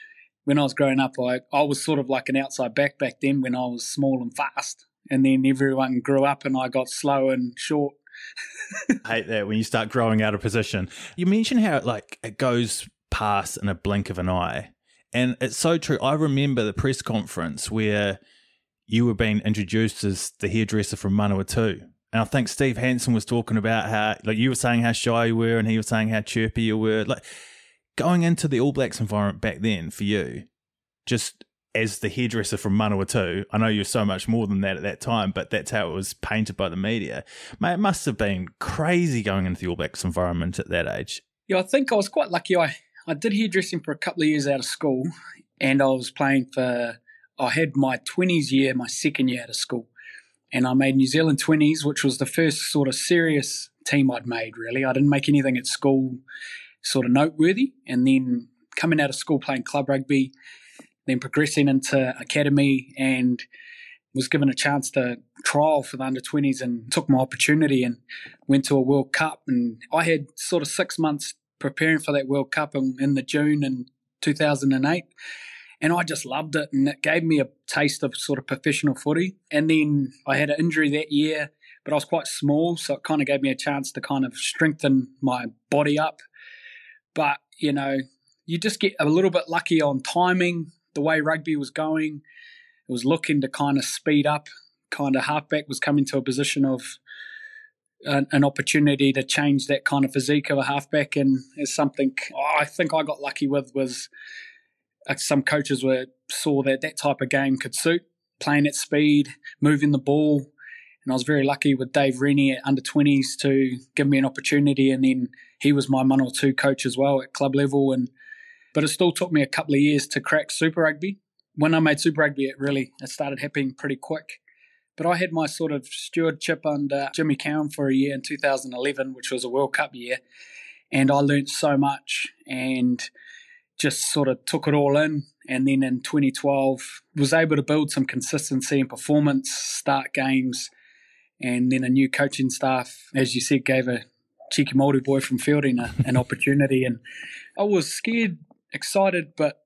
when I was growing up, I was sort of like an outside back then when I was small and fast. And then everyone grew up and I got slow and short. I hate that when you start growing out of position. You mentioned how it goes past in a blink of an eye. And it's so true. I remember the press conference where you were being introduced as the hairdresser from Manawatu. And I think Steve Hansen was talking about how, you were saying how shy you were and he was saying how chirpy you were. Going into the All Blacks environment back then for you, just as the hairdresser from Manawatu, I know you're so much more than that at that time, but that's how it was painted by the media. Mate, it must have been crazy going into the All Blacks environment at that age. Yeah, I think I was quite lucky. I did hairdressing for a couple of years out of school, and I was playing I had my 20s year, my second year out of school, and I made New Zealand 20s, which was the first sort of serious team I'd made, really. I didn't make anything at school sort of noteworthy, and then coming out of school playing club rugby, then progressing into academy, and was given a chance to trial for the under-20s and took my opportunity and went to a World Cup. And I had sort of 6 months preparing for that World Cup in the June in 2008. And I just loved it, and it gave me a taste of sort of professional footy. And then I had an injury that year, but I was quite small, so it kind of gave me a chance to kind of strengthen my body up. But, you just get a little bit lucky on timing, the way rugby was going. It was looking to kind of speed up, kind of halfback was coming to a position of an opportunity to change that kind of physique of a halfback, and it's something I think I got lucky with was some coaches saw that type of game could suit, playing at speed, moving the ball, and I was very lucky with Dave Rennie at under-20s to give me an opportunity, and then he was my Manawatu coach as well at club level, but it still took me a couple of years to crack Super Rugby. When I made Super Rugby, it started happening pretty quick. But I had my sort of stewardship under Jimmy Cowan for a year in 2011, which was a World Cup year. And I learnt so much and just sort of took it all in. And then in 2012, was able to build some consistency and performance, start games. And then a new coaching staff, as you said, gave a cheeky Māori boy from Fielding an opportunity. And I was scared, excited, but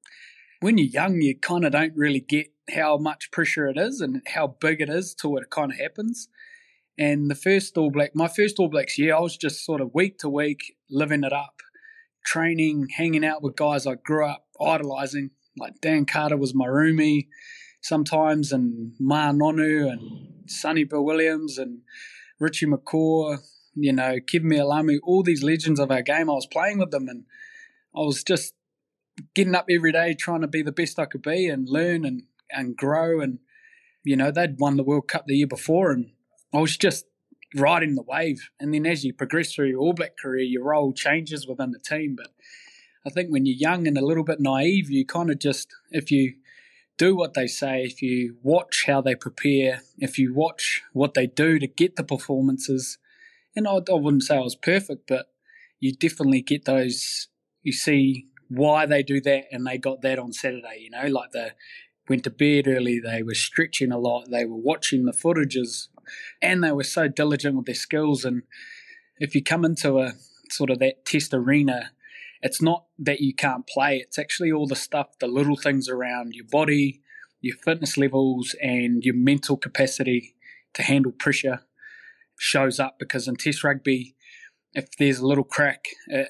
when you're young, you kind of don't really get how much pressure it is and how big it is till it kind of happens. And my first All Blacks year, I was just sort of week to week living it up, training, hanging out with guys I grew up idolising. Like Dan Carter was my roomie sometimes, and Mā Nonu and Sonny Bill Williams and Richie McCaw, Kevin Mialamu, all these legends of our game. I was playing with them, and I was just getting up every day trying to be the best I could be and learn and grow. And, they'd won the World Cup the year before, and I was just riding the wave. And then as you progress through your All Black career, your role changes within the team. But I think when you're young and a little bit naive, you kind of just, if you do what they say, if you watch how they prepare, if you watch what they do to get the performances, and I wouldn't say I was perfect, but you definitely get those, you see why they do that, and they got that on Saturday, like they went to bed early, they were stretching a lot, they were watching the footages, and they were so diligent with their skills. And if you come into a sort of that test arena, it's not that you can't play, it's actually all the stuff, the little things around your body, your fitness levels, and your mental capacity to handle pressure shows up, because in test rugby, if there's a little crack,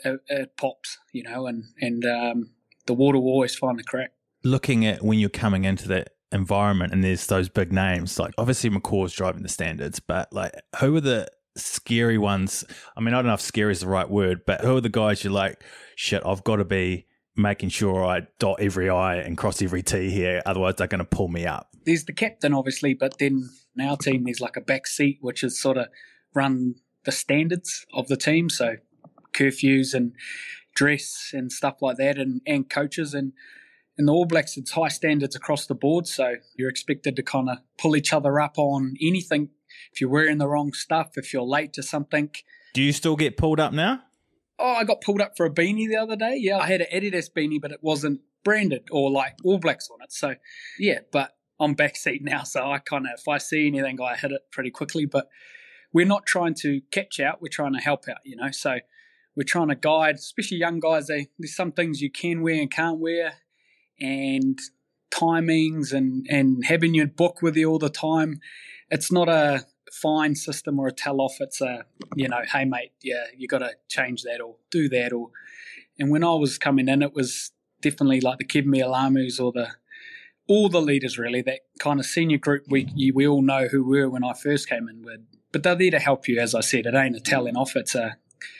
it pops, and the water will always find the crack. Looking at when you're coming into that environment and there's those big names, like obviously McCaw's driving the standards, but who are the scary ones? I mean, I don't know if scary is the right word, but who are the guys you're like, shit, I've got to be making sure I dot every I and cross every T here, otherwise they're going to pull me up? There's the captain, obviously, but then in our team there's like a back seat, which is sort of run the standards of the team, so curfews and dress and stuff like that, and coaches. And in the All Blacks, it's high standards across the board, so you're expected to kind of pull each other up on anything. If you're wearing the wrong stuff, if you're late to something. Do you still get pulled up now? Oh, I got pulled up for a beanie the other day. Yeah, I had an Adidas beanie, but it wasn't branded or like All Blacks on it. So, yeah, but I'm backseat now, so I kind of, if I see anything, I hit it pretty quickly. But we're not trying to catch out, we're trying to help out, So we're trying to guide, especially young guys. There's some things you can wear and can't wear. and timings and having your book with you all the time. It's not a fine system or a tell-off. It's a, hey, mate, yeah, you got to change that or do that. And when I was coming in, it was definitely like the Kevin Mialamus or all the leaders, really, that kind of senior group we all know who were when I first came in with. But they're there to help you, as I said. It ain't a telling off. It's a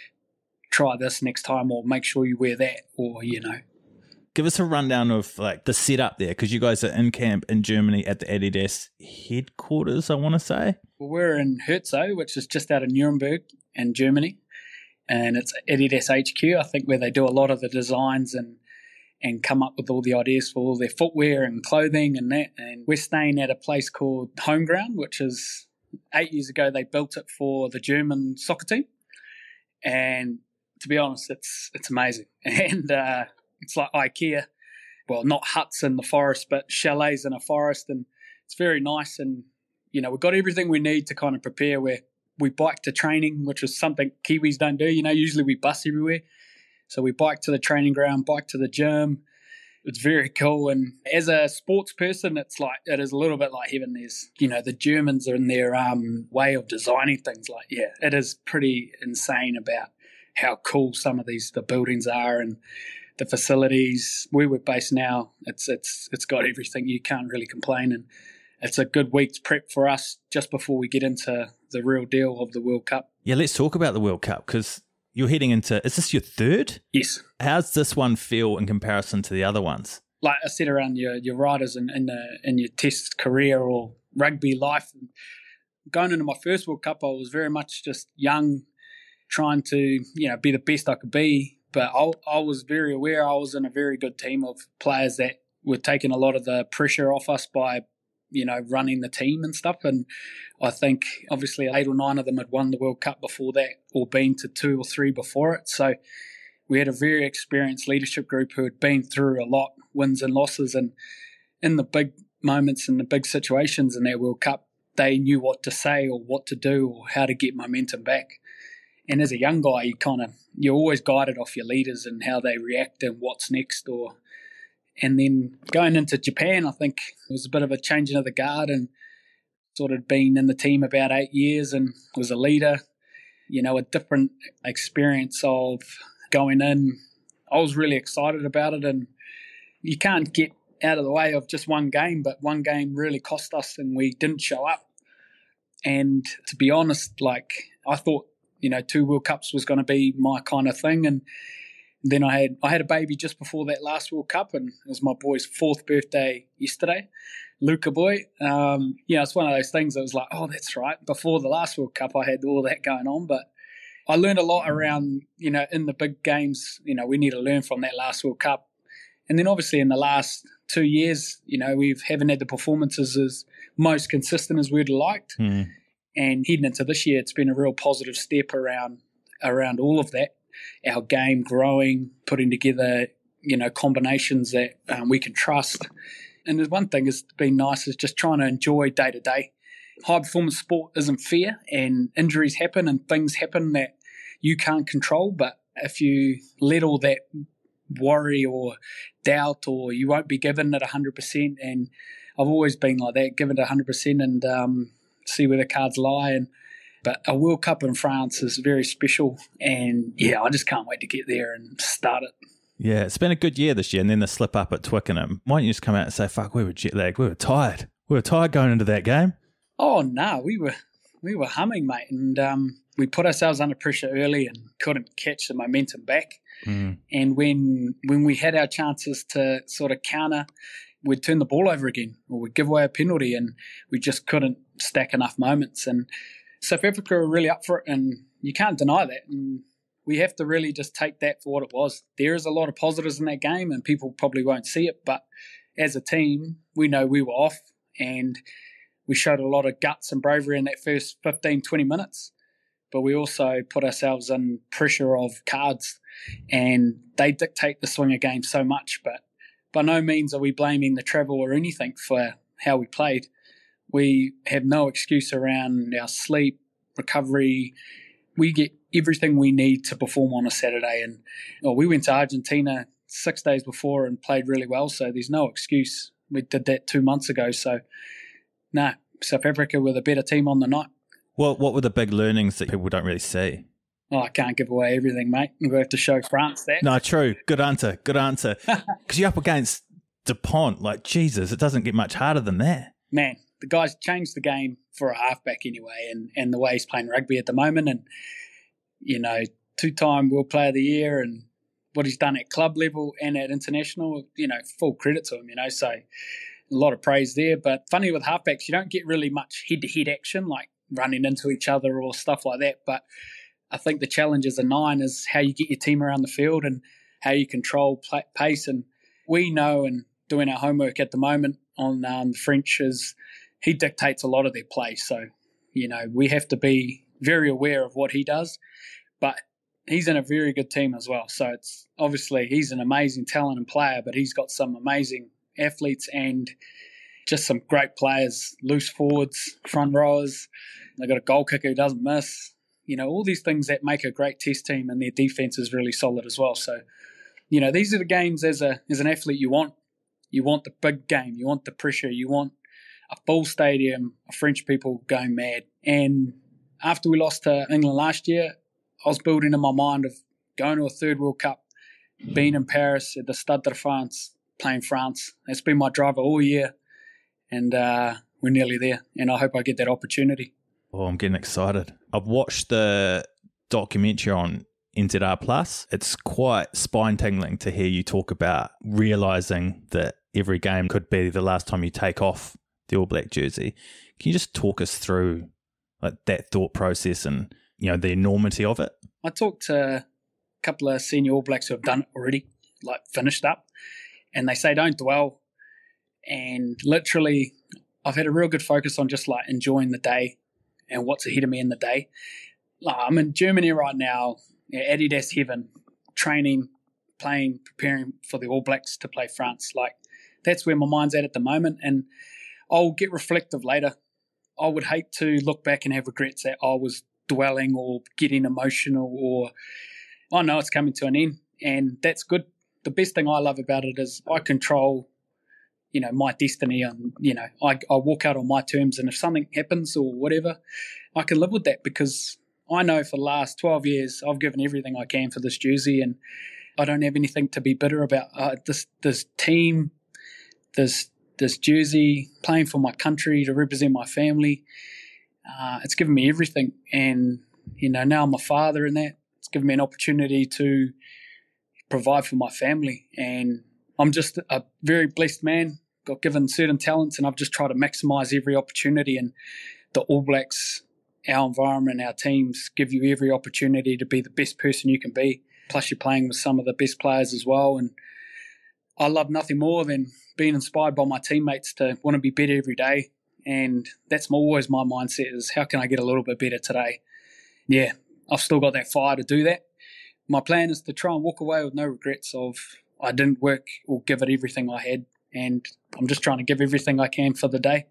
try this next time or make sure you wear that or, Give us a rundown of like the setup there, because you guys are in camp in Germany at the Adidas headquarters, I want to say. Well, we're in Herzog, which is just out of Nuremberg in Germany. And it's Adidas HQ, I think, where they do a lot of the designs and come up with all the ideas for all their footwear and clothing and that. And we're staying at a place called Homeground, which is 8 years ago they built it for the German soccer team. And to be honest, it's amazing. And it's like IKEA. Well, not huts in the forest, but chalets in a forest. And it's very nice. And, we've got everything we need to kind of prepare. Where we bike to training, which is something Kiwis don't do. Usually we bus everywhere. So we bike to the training ground, bike to the gym. It's very cool. And as a sports person, it is a little bit like heaven. There's, the Germans are in their way of designing things. Like, yeah, it is pretty insane about how cool some of the buildings are and the facilities. Where we're based now, it's got everything. You can't really complain. And it's a good week's prep for us just before we get into the real deal of the World Cup. Yeah, let's talk about the World Cup, because you're heading into, is this your third? Yes. How's this one feel in comparison to the other ones? Like I said, around your riders in your test career or rugby life. Going into my first World Cup, I was very much just young, trying to be the best I could be. But I was very aware I was in a very good team of players that were taking a lot of the pressure off us by running the team and stuff. And I think obviously 8 or 9 of them had won the World Cup before that or been to 2 or 3 before it. So we had a very experienced leadership group who had been through a lot, wins and losses. And in the big moments and the big situations in that World Cup, they knew what to say or what to do or how to get momentum back. And as a young guy, you're always guided off your leaders and how they react and what's next. And then going into Japan, I think it was a bit of a changing of the guard, and sort of been in the team about 8 years and was a leader, a different experience of going in. I was really excited about it, and you can't get out of the way of just one game, but one game really cost us and we didn't show up. And to be honest, I thought, 2 World Cups was going to be my kind of thing. And then I had a baby just before that last World Cup, and it was my boy's 4th birthday yesterday, Luca boy. It's one of those things that was like, oh, that's right. Before the last World Cup, I had all that going on, but I learned a lot around, in the big games. We need to learn from that last World Cup. And then obviously in the last 2 years, we haven't had the performances as most consistent as we'd liked. Mm. And heading into this year, it's been a real positive step around all of that. Our game growing, putting together, combinations that we can trust. And there's one thing that's been nice is just trying to enjoy day to day. High performance sport isn't fair, and injuries happen and things happen that you can't control. But if you let all that worry or doubt, or you won't be given it 100%, and I've always been like that, give it 100% and see where the cards lie. But a World Cup in France is very special, and yeah, I just can't wait to get there and start it. Yeah, it's been a good year this year, and then the slip up at Twickenham. Why don't you just come out and say, fuck, we were jet lagged, we were tired. We were tired going into that game. Oh, no, we were humming, mate, and we put ourselves under pressure early and couldn't catch the momentum back. Mm. And when we had our chances to sort of counter, we'd turn the ball over again, or we'd give away a penalty, and we just couldn't stack enough moments. And South Africa are really up for it, and you can't deny that. And we have to really just take that for what it was. There is a lot of positives in that game, and people probably won't see it, but as a team, we know we were off, and we showed a lot of guts and bravery in that first 15, 20 minutes. But we also put ourselves in pressure of cards, and they dictate the swing of game so much. But by no means are we blaming the travel or anything for how we played. We have no excuse around our sleep, recovery. We get everything we need to perform on a Saturday. And we went to Argentina 6 days before and played really well, so there's no excuse. We did that 2 months ago, so no, South Africa were the better team on the night. What were the big learnings that people don't really see? Oh, I can't give away everything, mate. We have to show France that. No, true. Good answer. Because you're up against Dupont. Like, Jesus, it doesn't get much harder than that. Man, the guy's changed the game for a halfback anyway, and the way he's playing rugby at the moment, and, 2-time World Player of the Year, and what he's done at club level and at international, full credit to him, so a lot of praise there. But funny with halfbacks, you don't get really much head-to-head action, like running into each other or stuff like that. But I think the challenge as a 9 is how you get your team around the field and how you control pace. And we know, and doing our homework at the moment on the French, is he dictates a lot of their play. So, we have to be very aware of what he does. But he's in a very good team as well. So it's obviously he's an amazing talent and player, but he's got some amazing athletes and just some great players, loose forwards, front rowers. They've got a goal kicker who doesn't miss. All these things that make a great test team, and their defense is really solid as well. So, these are the games as an athlete you want. You want the big game. You want the pressure. You want a full stadium of French people going mad. And after we lost to England last year, I was building in my mind of going to a third World Cup, being in Paris at the Stade de France, playing France. That's been my driver all year, and we're nearly there, and I hope I get that opportunity. Oh, I'm getting excited. I've watched the documentary on NZR Plus. It's quite spine-tingling to hear you talk about realising that every game could be the last time you take off the All Black jersey. Can you just talk us through that thought process and the enormity of it? I talked to a couple of senior All Blacks who have done it already, finished up, and they say don't dwell. And literally, I've had a real good focus on just enjoying the day and what's ahead of me in the day. I'm in Germany right now, Adidas heaven, training, playing, preparing for the All Blacks to play France. That's where my mind's at the moment, and I'll get reflective later. I would hate to look back and have regrets that I was dwelling or getting emotional, or I know it's coming to an end, and that's good. The best thing I love about it is I control, my destiny, and I walk out on my terms, and if something happens or whatever, I can live with that, because I know for the last 12 years I've given everything I can for this jersey, and I don't have anything to be bitter about. This team, this jersey, playing for my country to represent my family. It's given me everything, and now I'm a father in that. It's given me an opportunity to provide for my family, and I'm just a very blessed man, got given certain talents, and I've just tried to maximise every opportunity. And the All Blacks, our environment, our teams give you every opportunity to be the best person you can be, plus you're playing with some of the best players as well. And I love nothing more than being inspired by my teammates to want to be better every day. And that's always my mindset, is how can I get a little bit better today? Yeah, I've still got that fire to do that. My plan is to try and walk away with no regrets of I didn't work or give it everything I had. And I'm just trying to give everything I can for the day.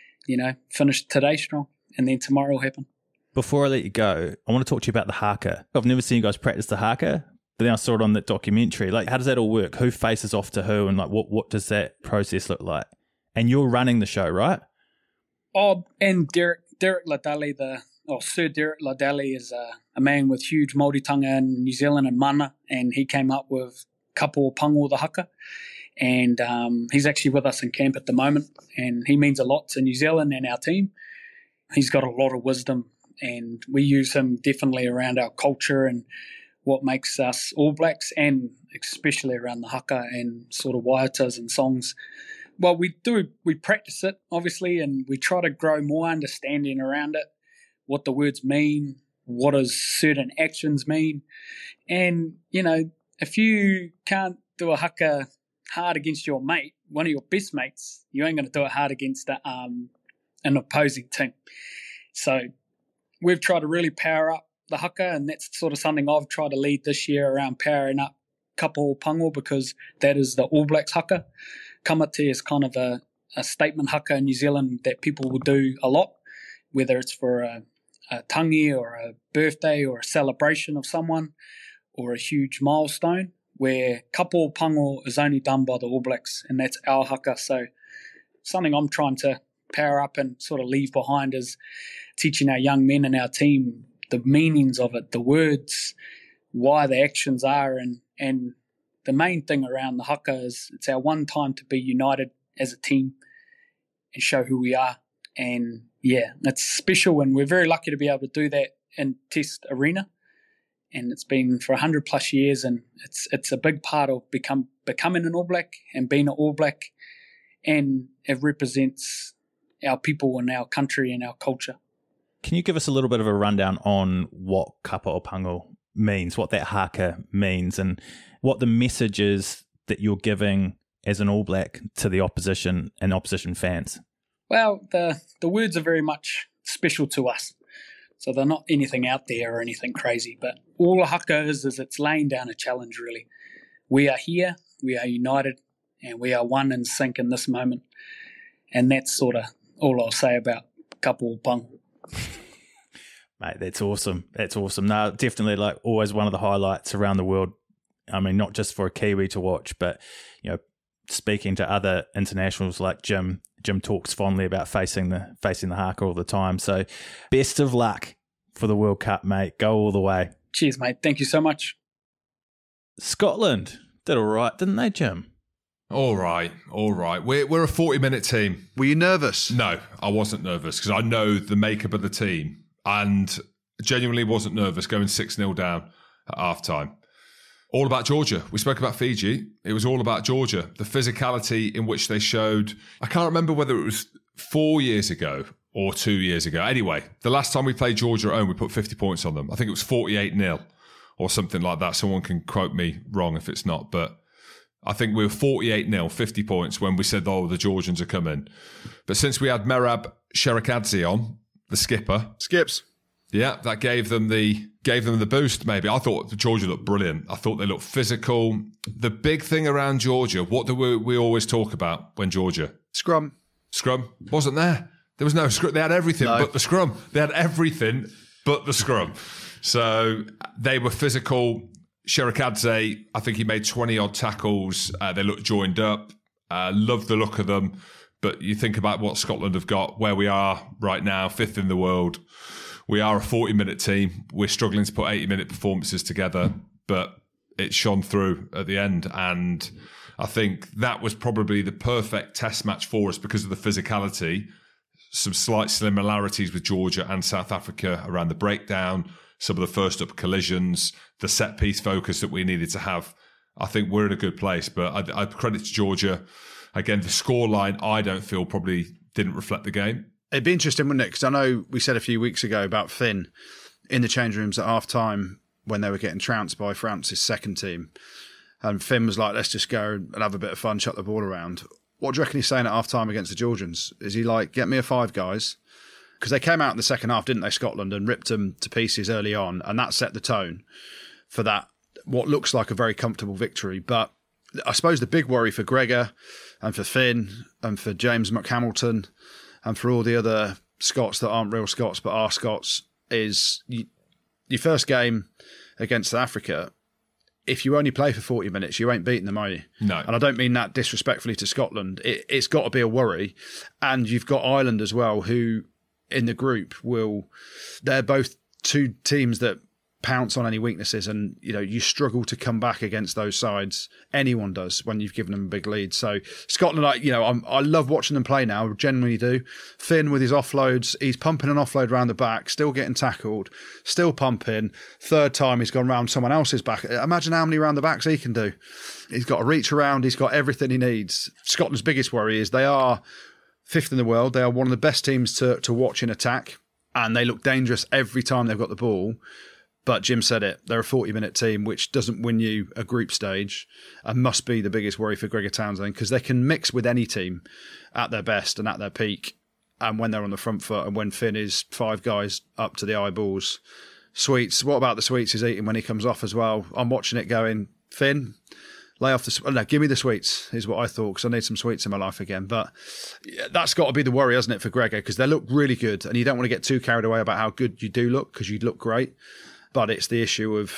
Finish today strong, and then tomorrow will happen. Before I let you go, I want to talk to you about the haka. I've never seen you guys practice the haka, but then I saw it on that documentary. How does that all work? Who faces off to who, and what does that process look like? And you're running the show, right? Oh, and Derek Ladale, Sir Derek Ladale is a man with huge Māoritanga in New Zealand and mana, and he came up with Kapo Pango the haka, and he's actually with us in camp at the moment, and he means a lot to New Zealand and our team. He's got a lot of wisdom, and we use him definitely around our culture and what makes us All Blacks, and especially around the haka and sort of waiatas and songs. Well, we practice it, obviously, and we try to grow more understanding around it, what the words mean, what does certain actions mean. And, if you can't do a haka hard against your mate, one of your best mates, you ain't going to do it hard against an opposing team. So we've tried to really power up the haka, and that's sort of something I've tried to lead this year around powering up Kapo Pango, because that is the All Blacks haka. Kamate is kind of a statement haka in New Zealand that people will do a lot, whether it's for a tangi or a birthday or a celebration of someone or a huge milestone. where kapo pango is only done by the All Blacks, and that's our haka. So something I'm trying to power up and sort of leave behind is teaching our young men and our team the meanings of it, the words, why the actions are, and the main thing around the haka is it's our one time to be united as a team and show who we are. And yeah, it's special, and we're very lucky to be able to do that in Test Arena. And it's been for 100 plus years, and it's a big part of becoming an All Black and being an All Black, and it represents our people and our country and our culture. Can you give us a little bit of a rundown on what kapa o pango means, what that haka means, and what the message is that you're giving as an All Black to the opposition and opposition fans? Well, the words are very much special to us. So they're not anything out there or anything crazy, but all a haka is it's laying down a challenge, really. We are here, we are united, and we are one in sync in this moment. And that's sort of all I'll say about kapa o pango. Mate, that's awesome. That's awesome. No, definitely like always one of the highlights around the world. I mean, not just for a Kiwi to watch, but, you know, speaking to other internationals like Jim talks fondly about facing the haka all the time. So best of luck for the World Cup, mate. Go all the way. Cheers, mate. Thank you so much. Scotland did all right, didn't they, Jim? All right. We're a 40-minute team. Were you nervous? No, I wasn't nervous because I know the makeup of the team and genuinely wasn't nervous going 6-0 down at half-time. All about Georgia. We spoke about Fiji. It was all about Georgia. The physicality in which they showed. I can't remember whether it was 4 years ago or 2 years ago. Anyway, the last time we played Georgia at home, we put 50 points on them. I think it was 48-0 or something like that. Someone can quote me wrong if it's not. But I think we were 48-0, 50 points when we said, oh, the Georgians are coming. But since we had Merab Sherekadze on, the skipper. Skips. Yeah, that gave them the boost, maybe. I thought Georgia looked brilliant. I thought they looked physical. The big thing around Georgia, what do we always talk about when Georgia? Scrum. Wasn't there. There was no scrum. They had everything but the scrum. They had everything but the scrum. So they were physical. Sherekadze, I think he made 20-odd tackles. They looked joined up. Loved the look of them. But you think about what Scotland have got, where we are right now, 5th in the world. We are a 40-minute team. We're struggling to put 80-minute performances together, but it shone through at the end. And I think that was probably the perfect test match for us because of the physicality. Some slight similarities with Georgia and South Africa around the breakdown, some of the first-up collisions, the set-piece focus that we needed to have. I think we're in a good place, but I credit to Georgia. Again, the scoreline, I don't feel probably didn't reflect the game. It'd be interesting, wouldn't it? Because I know we said a few weeks ago about Finn in the change rooms at half-time when they were getting trounced by France's second team. And Finn was like, let's just go and have a bit of fun, chuck the ball around. What do you reckon he's saying at half-time against the Georgians? Is he like, get me a 5, guys? Because they came out in the second half, didn't they, Scotland, and ripped them to pieces early on, and that set the tone for that, what looks like a very comfortable victory. But I suppose the big worry for Gregor and for Finn and for James McHamilton and for all the other Scots that aren't real Scots but are Scots is your first game against South Africa. If you only play for 40 minutes, you ain't beating them, are you? No. And I don't mean that disrespectfully to Scotland. It's got to be a worry. And you've got Ireland as well, who in the group they're both two teams that pounce on any weaknesses, and you struggle to come back against those sides. Anyone does when you've given them a big lead. So Scotland, I love watching them play now. I genuinely do. Finn with his offloads, he's pumping an offload around the back, still getting tackled, still pumping. Third time he's gone round someone else's back. Imagine how many round the backs he can do. He's got a reach around. He's got everything he needs. Scotland's biggest worry is they are 5th in the world. They are one of the best teams to watch in attack, and they look dangerous every time they've got the ball. But Jim said it, they're a 40-minute team, which doesn't win you a group stage and must be the biggest worry for Gregor Townsend, because they can mix with any team at their best and at their peak. And when they're on the front foot and when Finn is 5 guys up to the eyeballs. Sweets, what about the sweets he's eating when he comes off as well? I'm watching it going, Finn, lay off give me the sweets, is what I thought, because I need some sweets in my life again. But that's got to be the worry, hasn't it, for Gregor, because they look really good, and you don't want to get too carried away about how good you do look, because you look great. But it's the issue of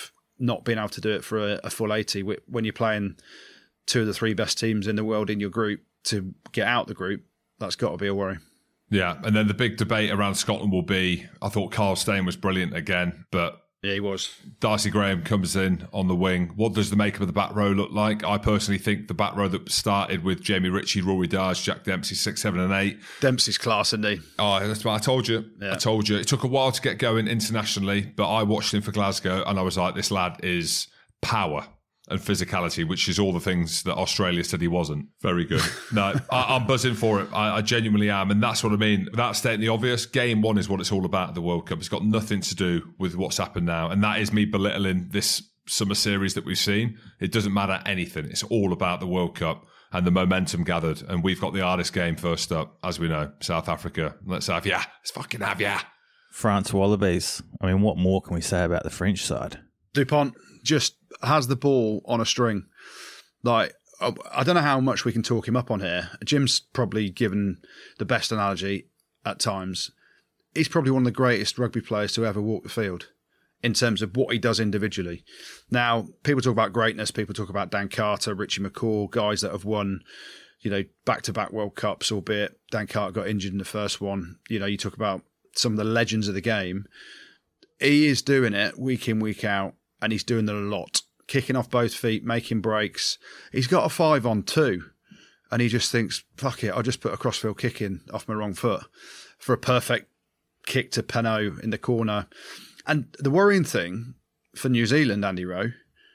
not being able to do it for a full 80 when you're playing two of the three best teams in the world in your group to get out the group. That's got to be a worry. Yeah, and then the big debate around Scotland will be, I thought Carl Steyn was brilliant again, but yeah, he was. Darcy Graham comes in on the wing. What does the makeup of the back row look like? I personally think the back row that started with Jamie Ritchie, Rory Darge, Jack Dempsey, 6, 7 and 8. Dempsey's class, isn't he? Oh, that's what I told you. Yeah. I told you. It took a while to get going internationally, but I watched him for Glasgow and I was like, this lad is power and physicality, which is all the things that Australia said he wasn't. Very good. No, I'm buzzing for it. I genuinely am. And that's what I mean. Without stating the obvious, game one is what it's all about at the World Cup. It's got nothing to do with what's happened now. And that is me belittling this summer series that we've seen. It doesn't matter anything. It's all about the World Cup and the momentum gathered. And we've got the hardest game first up, as we know, South Africa. Let's have ya. Let's fucking have ya. France Wallabies. I mean, what more can we say about the French side? Dupont just has the ball on a string. Like, I don't know how much we can talk him up on here. Jim's probably given the best analogy at times. He's probably one of the greatest rugby players to ever walk the field in terms of what he does individually. Now, people talk about greatness. People talk about Dan Carter, Richie McCaw, guys that have won, back-to-back World Cups, albeit Dan Carter got injured in the first one. You talk about some of the legends of the game. He is doing it week in, week out, and he's doing it a lot. Kicking off both feet, making breaks. He's got a 5-on-2, and he just thinks, fuck it, I'll just put a crossfield kick in off my wrong foot for a perfect kick to Penaud in the corner. And the worrying thing for New Zealand, Andy Rowe,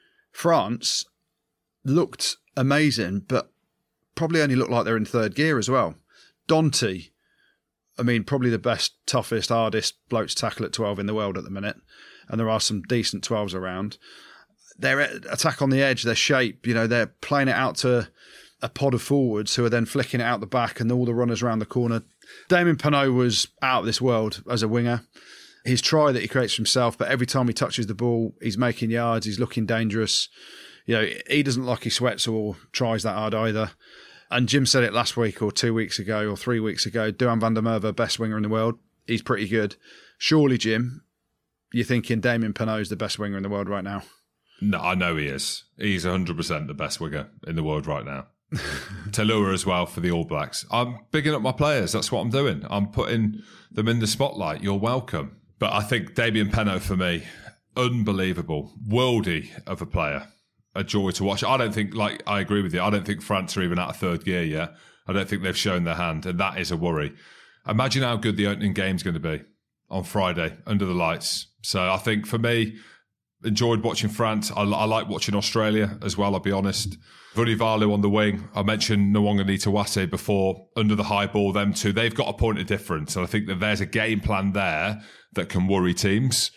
France looked amazing, but probably only looked like they're in third gear as well. Dante, probably the best, toughest, hardest bloke to tackle at 12 in the world at the minute. And there are some decent 12s around. Their attack on the edge, their shape, they're playing it out to a pod of forwards who are then flicking it out the back and all the runners around the corner. Damien Penaud was out of this world as a winger. His try that he creates for himself, but every time he touches the ball, he's making yards, he's looking dangerous. He doesn't look like he sweats or tries that hard either. And Jim said it last week or 2 weeks ago or 3 weeks ago, Duhan van der Merwe, best winger in the world. He's pretty good. Surely, Jim, you're thinking Damien Penaud is the best winger in the world right now? No, I know he is. He's 100% the best winger in the world right now. Talua as well for the All Blacks. I'm bigging up my players. That's what I'm doing. I'm putting them in the spotlight. You're welcome. But I think Damien Penaud for me, unbelievable. Worldy of a player. A joy to watch. I agree with you. I don't think France are even out of third gear yet. I don't think they've shown their hand, and that is a worry. Imagine how good the opening game's going to be on Friday under the lights. So I think for me, enjoyed watching France. I like watching Australia as well, I'll be honest. Vunivalu on the wing. I mentioned Nwanga Nitawase before. Under the high ball, them two, they've got a point of difference. And I think that there's a game plan there that can worry teams.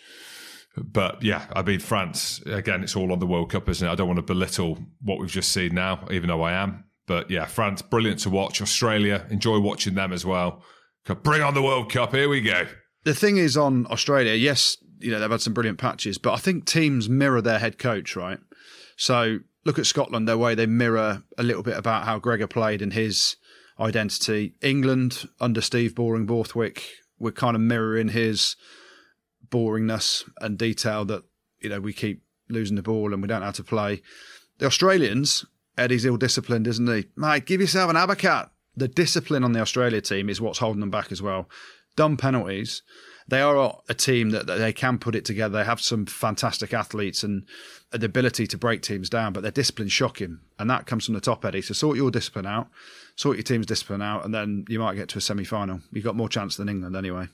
But yeah, France, again, it's all on the World Cup, isn't it? I don't want to belittle what we've just seen now, even though I am. But yeah, France, brilliant to watch. Australia, enjoy watching them as well. Bring on the World Cup. Here we go. The thing is on Australia, yes, they've had some brilliant patches, but I think teams mirror their head coach, right? So look at Scotland, their way they mirror a little bit about how Gregor played and his identity. England, under Steve Boring Borthwick, we're kind of mirroring his boringness and detail that, we keep losing the ball and we don't know how to play. The Australians, Eddie's ill-disciplined, isn't he? Mate, give yourself an abacat. The discipline on the Australia team is what's holding them back as well. Dumb penalties. They are a team that they can put it together. They have some fantastic athletes and the ability to break teams down, but their discipline's shocking. And that comes from the top, Eddie. So sort your discipline out, sort your team's discipline out, and then you might get to a semi-final. You've got more chance than England anyway.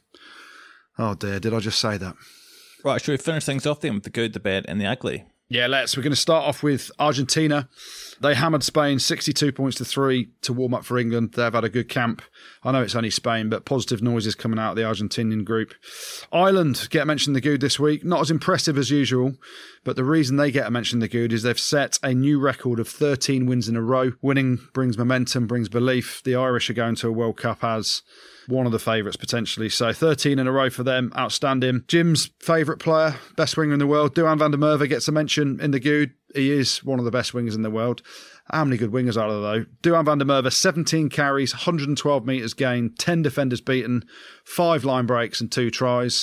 Oh dear, did I just say that? Right, should we finish things off then with the good, the bad and the ugly? Yeah, let's. We're going to start off with Argentina. They hammered Spain 62 points to 3 to warm up for England. They've had a good camp. I know it's only Spain, but positive noises coming out of the Argentinian group. Ireland get a mention in the good this week. Not as impressive as usual, but the reason they get a mention in the good is they've set a new record of 13 wins in a row. Winning brings momentum, brings belief. The Irish are going to a World Cup as one of the favourites potentially. So 13 in a row for them. Outstanding. Jim's favourite player, best winger in the world, Duhan van der Merwe gets a mention in the good. He is one of the best wingers in the world. How many good wingers are there though? Duhan van der Merwe, 17 carries, 112 metres gained, 10 defenders beaten, 5 line breaks and 2 tries.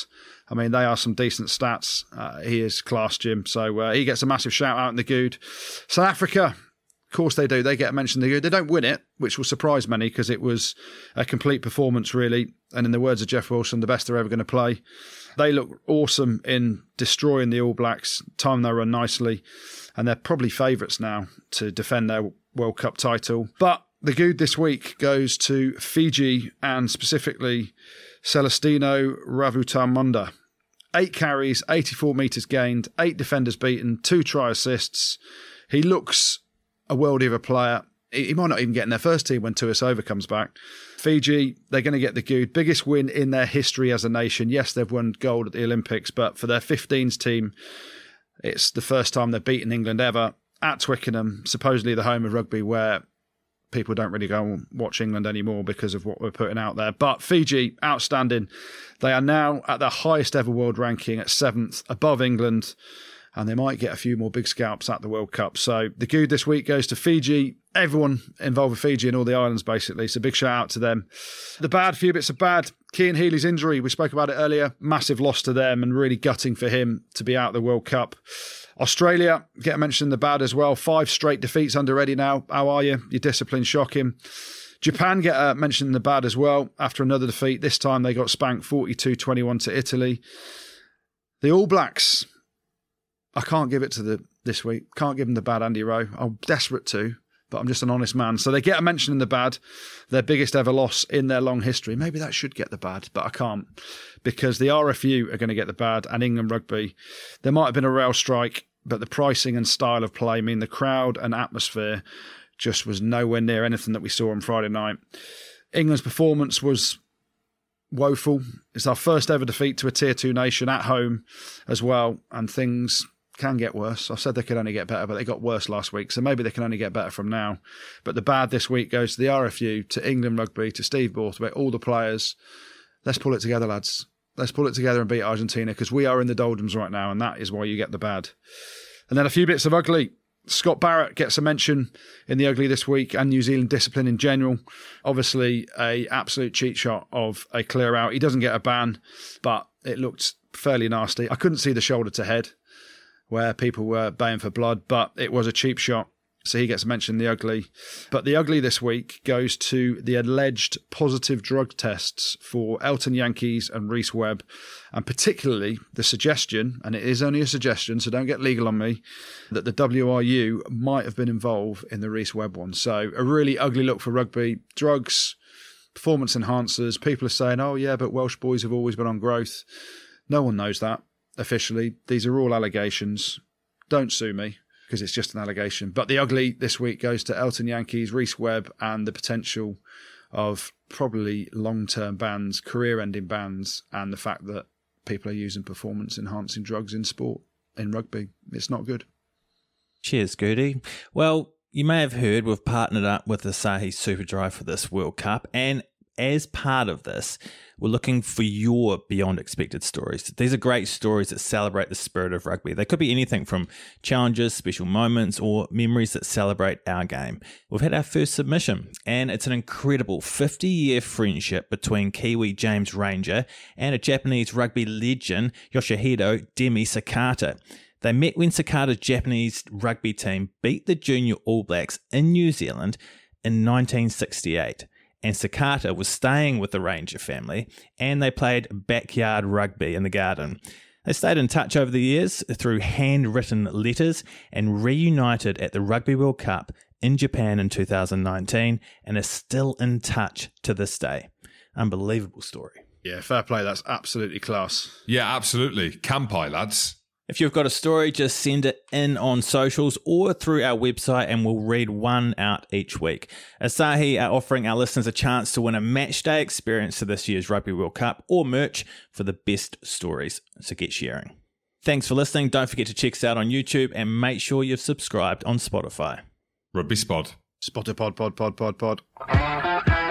I mean, they are some decent stats. He is class, Jim. So he gets a massive shout out in the Good. South Africa, of course they do. They get mentioned in the Good. They don't win it, which will surprise many because it was a complete performance, really. And in the words of Jeff Wilson, the best they're ever going to play. They look awesome in destroying the All Blacks, time they run nicely. And they're probably favourites now to defend their World Cup title. But the Good this week goes to Fiji and specifically Celestino Ravuthamunda. 8 carries, 84 metres gained, 8 defenders beaten, 2 try assists. He looks a worldie of a player. He might not even get in their first team when Tuisova comes back. Fiji, they're going to get the Good. Biggest win in their history as a nation. Yes, they've won gold at the Olympics, but for their 15s team, it's the first time they've beaten England ever at Twickenham, supposedly the home of rugby where people don't really go and watch England anymore because of what we're putting out there. But Fiji, outstanding. They are now at their highest ever world ranking at 7th, above England, and they might get a few more big scalps at the World Cup. So the Good this week goes to Fiji, everyone involved with Fiji and all the islands, basically. So big shout out to them. The bad, few bits of bad. Cian Healy's injury, we spoke about it earlier. Massive loss to them and really gutting for him to be out of the World Cup. Australia, get mentioned in the bad as well. 5 straight defeats under Eddie now. How are you? Your discipline shocking. Japan get mentioned in the bad as well after another defeat. This time they got spanked 42-21 to Italy. The All Blacks, I can't give it to this week. Can't give them the bad, Andy Rowe. I'm desperate to, but I'm just an honest man. So they get a mention in the bad. Their biggest ever loss in their long history. Maybe that should get the bad, but I can't. Because the RFU are going to get the bad and England Rugby. There might have been a rail strike, but the pricing and style of play mean the crowd and atmosphere just was nowhere near anything that we saw on Friday night. England's performance was woeful. It's our first ever defeat to a Tier 2 nation at home as well, and things can get worse. I said they could only get better, but they got worse last week, so maybe they can only get better from now. But the bad this week goes to the RFU, to England Rugby, to Steve Borthwick, all the players. Let's pull it together, lads. Let's pull it together and beat Argentina, because we are in the doldrums right now, and that is why you get the bad. And then a few bits of ugly. Scott Barrett gets a mention in the ugly this week, and New Zealand discipline in general. Obviously, a absolute cheat shot of a clear out. He doesn't get a ban, but it looked fairly nasty. I couldn't see the shoulder to head where people were baying for blood, but it was a cheap shot. So he gets mentioned in the ugly. But the ugly this week goes to the alleged positive drug tests for Elton Yankees and Rhys Webb, and particularly the suggestion, and it is only a suggestion, so don't get legal on me, that the WRU might have been involved in the Rhys Webb one. So a really ugly look for rugby. Drugs, performance enhancers. People are saying, oh yeah, but Welsh boys have always been on growth. No one knows that officially. These are all allegations. Don't sue me, because it's just an allegation. But the ugly this week goes to Elton Yankees, Rhys Webb, and the potential of probably long-term bans, career-ending bans, and the fact that people are using performance-enhancing drugs in sport, in rugby. It's not good. Cheers, Goody. Well, you may have heard we've partnered up with Asahi Superdry for this World Cup, and as part of this, we're looking for your beyond expected stories. These are great stories that celebrate the spirit of rugby. They could be anything from challenges, special moments, or memories that celebrate our game. We've had our first submission, and it's an incredible 50-year friendship between Kiwi James Ranger and a Japanese rugby legend, Yoshihiro Demi Sakata. They met when Sakata's Japanese rugby team beat the Junior All Blacks in New Zealand in 1968. And Sakata was staying with the Ranger family, and they played backyard rugby in the garden. They stayed in touch over the years through handwritten letters and reunited at the Rugby World Cup in Japan in 2019 and are still in touch to this day. Unbelievable story. Yeah, fair play. That's absolutely class. Yeah, absolutely. Kampai, lads. If you've got a story, just send it in on socials or through our website and we'll read one out each week. Asahi are offering our listeners a chance to win a match day experience to this year's Rugby World Cup or merch for the best stories. So get sharing. Thanks for listening. Don't forget to check us out on YouTube and make sure you've subscribed on Spotify. Rugby Spod. Spotted pod.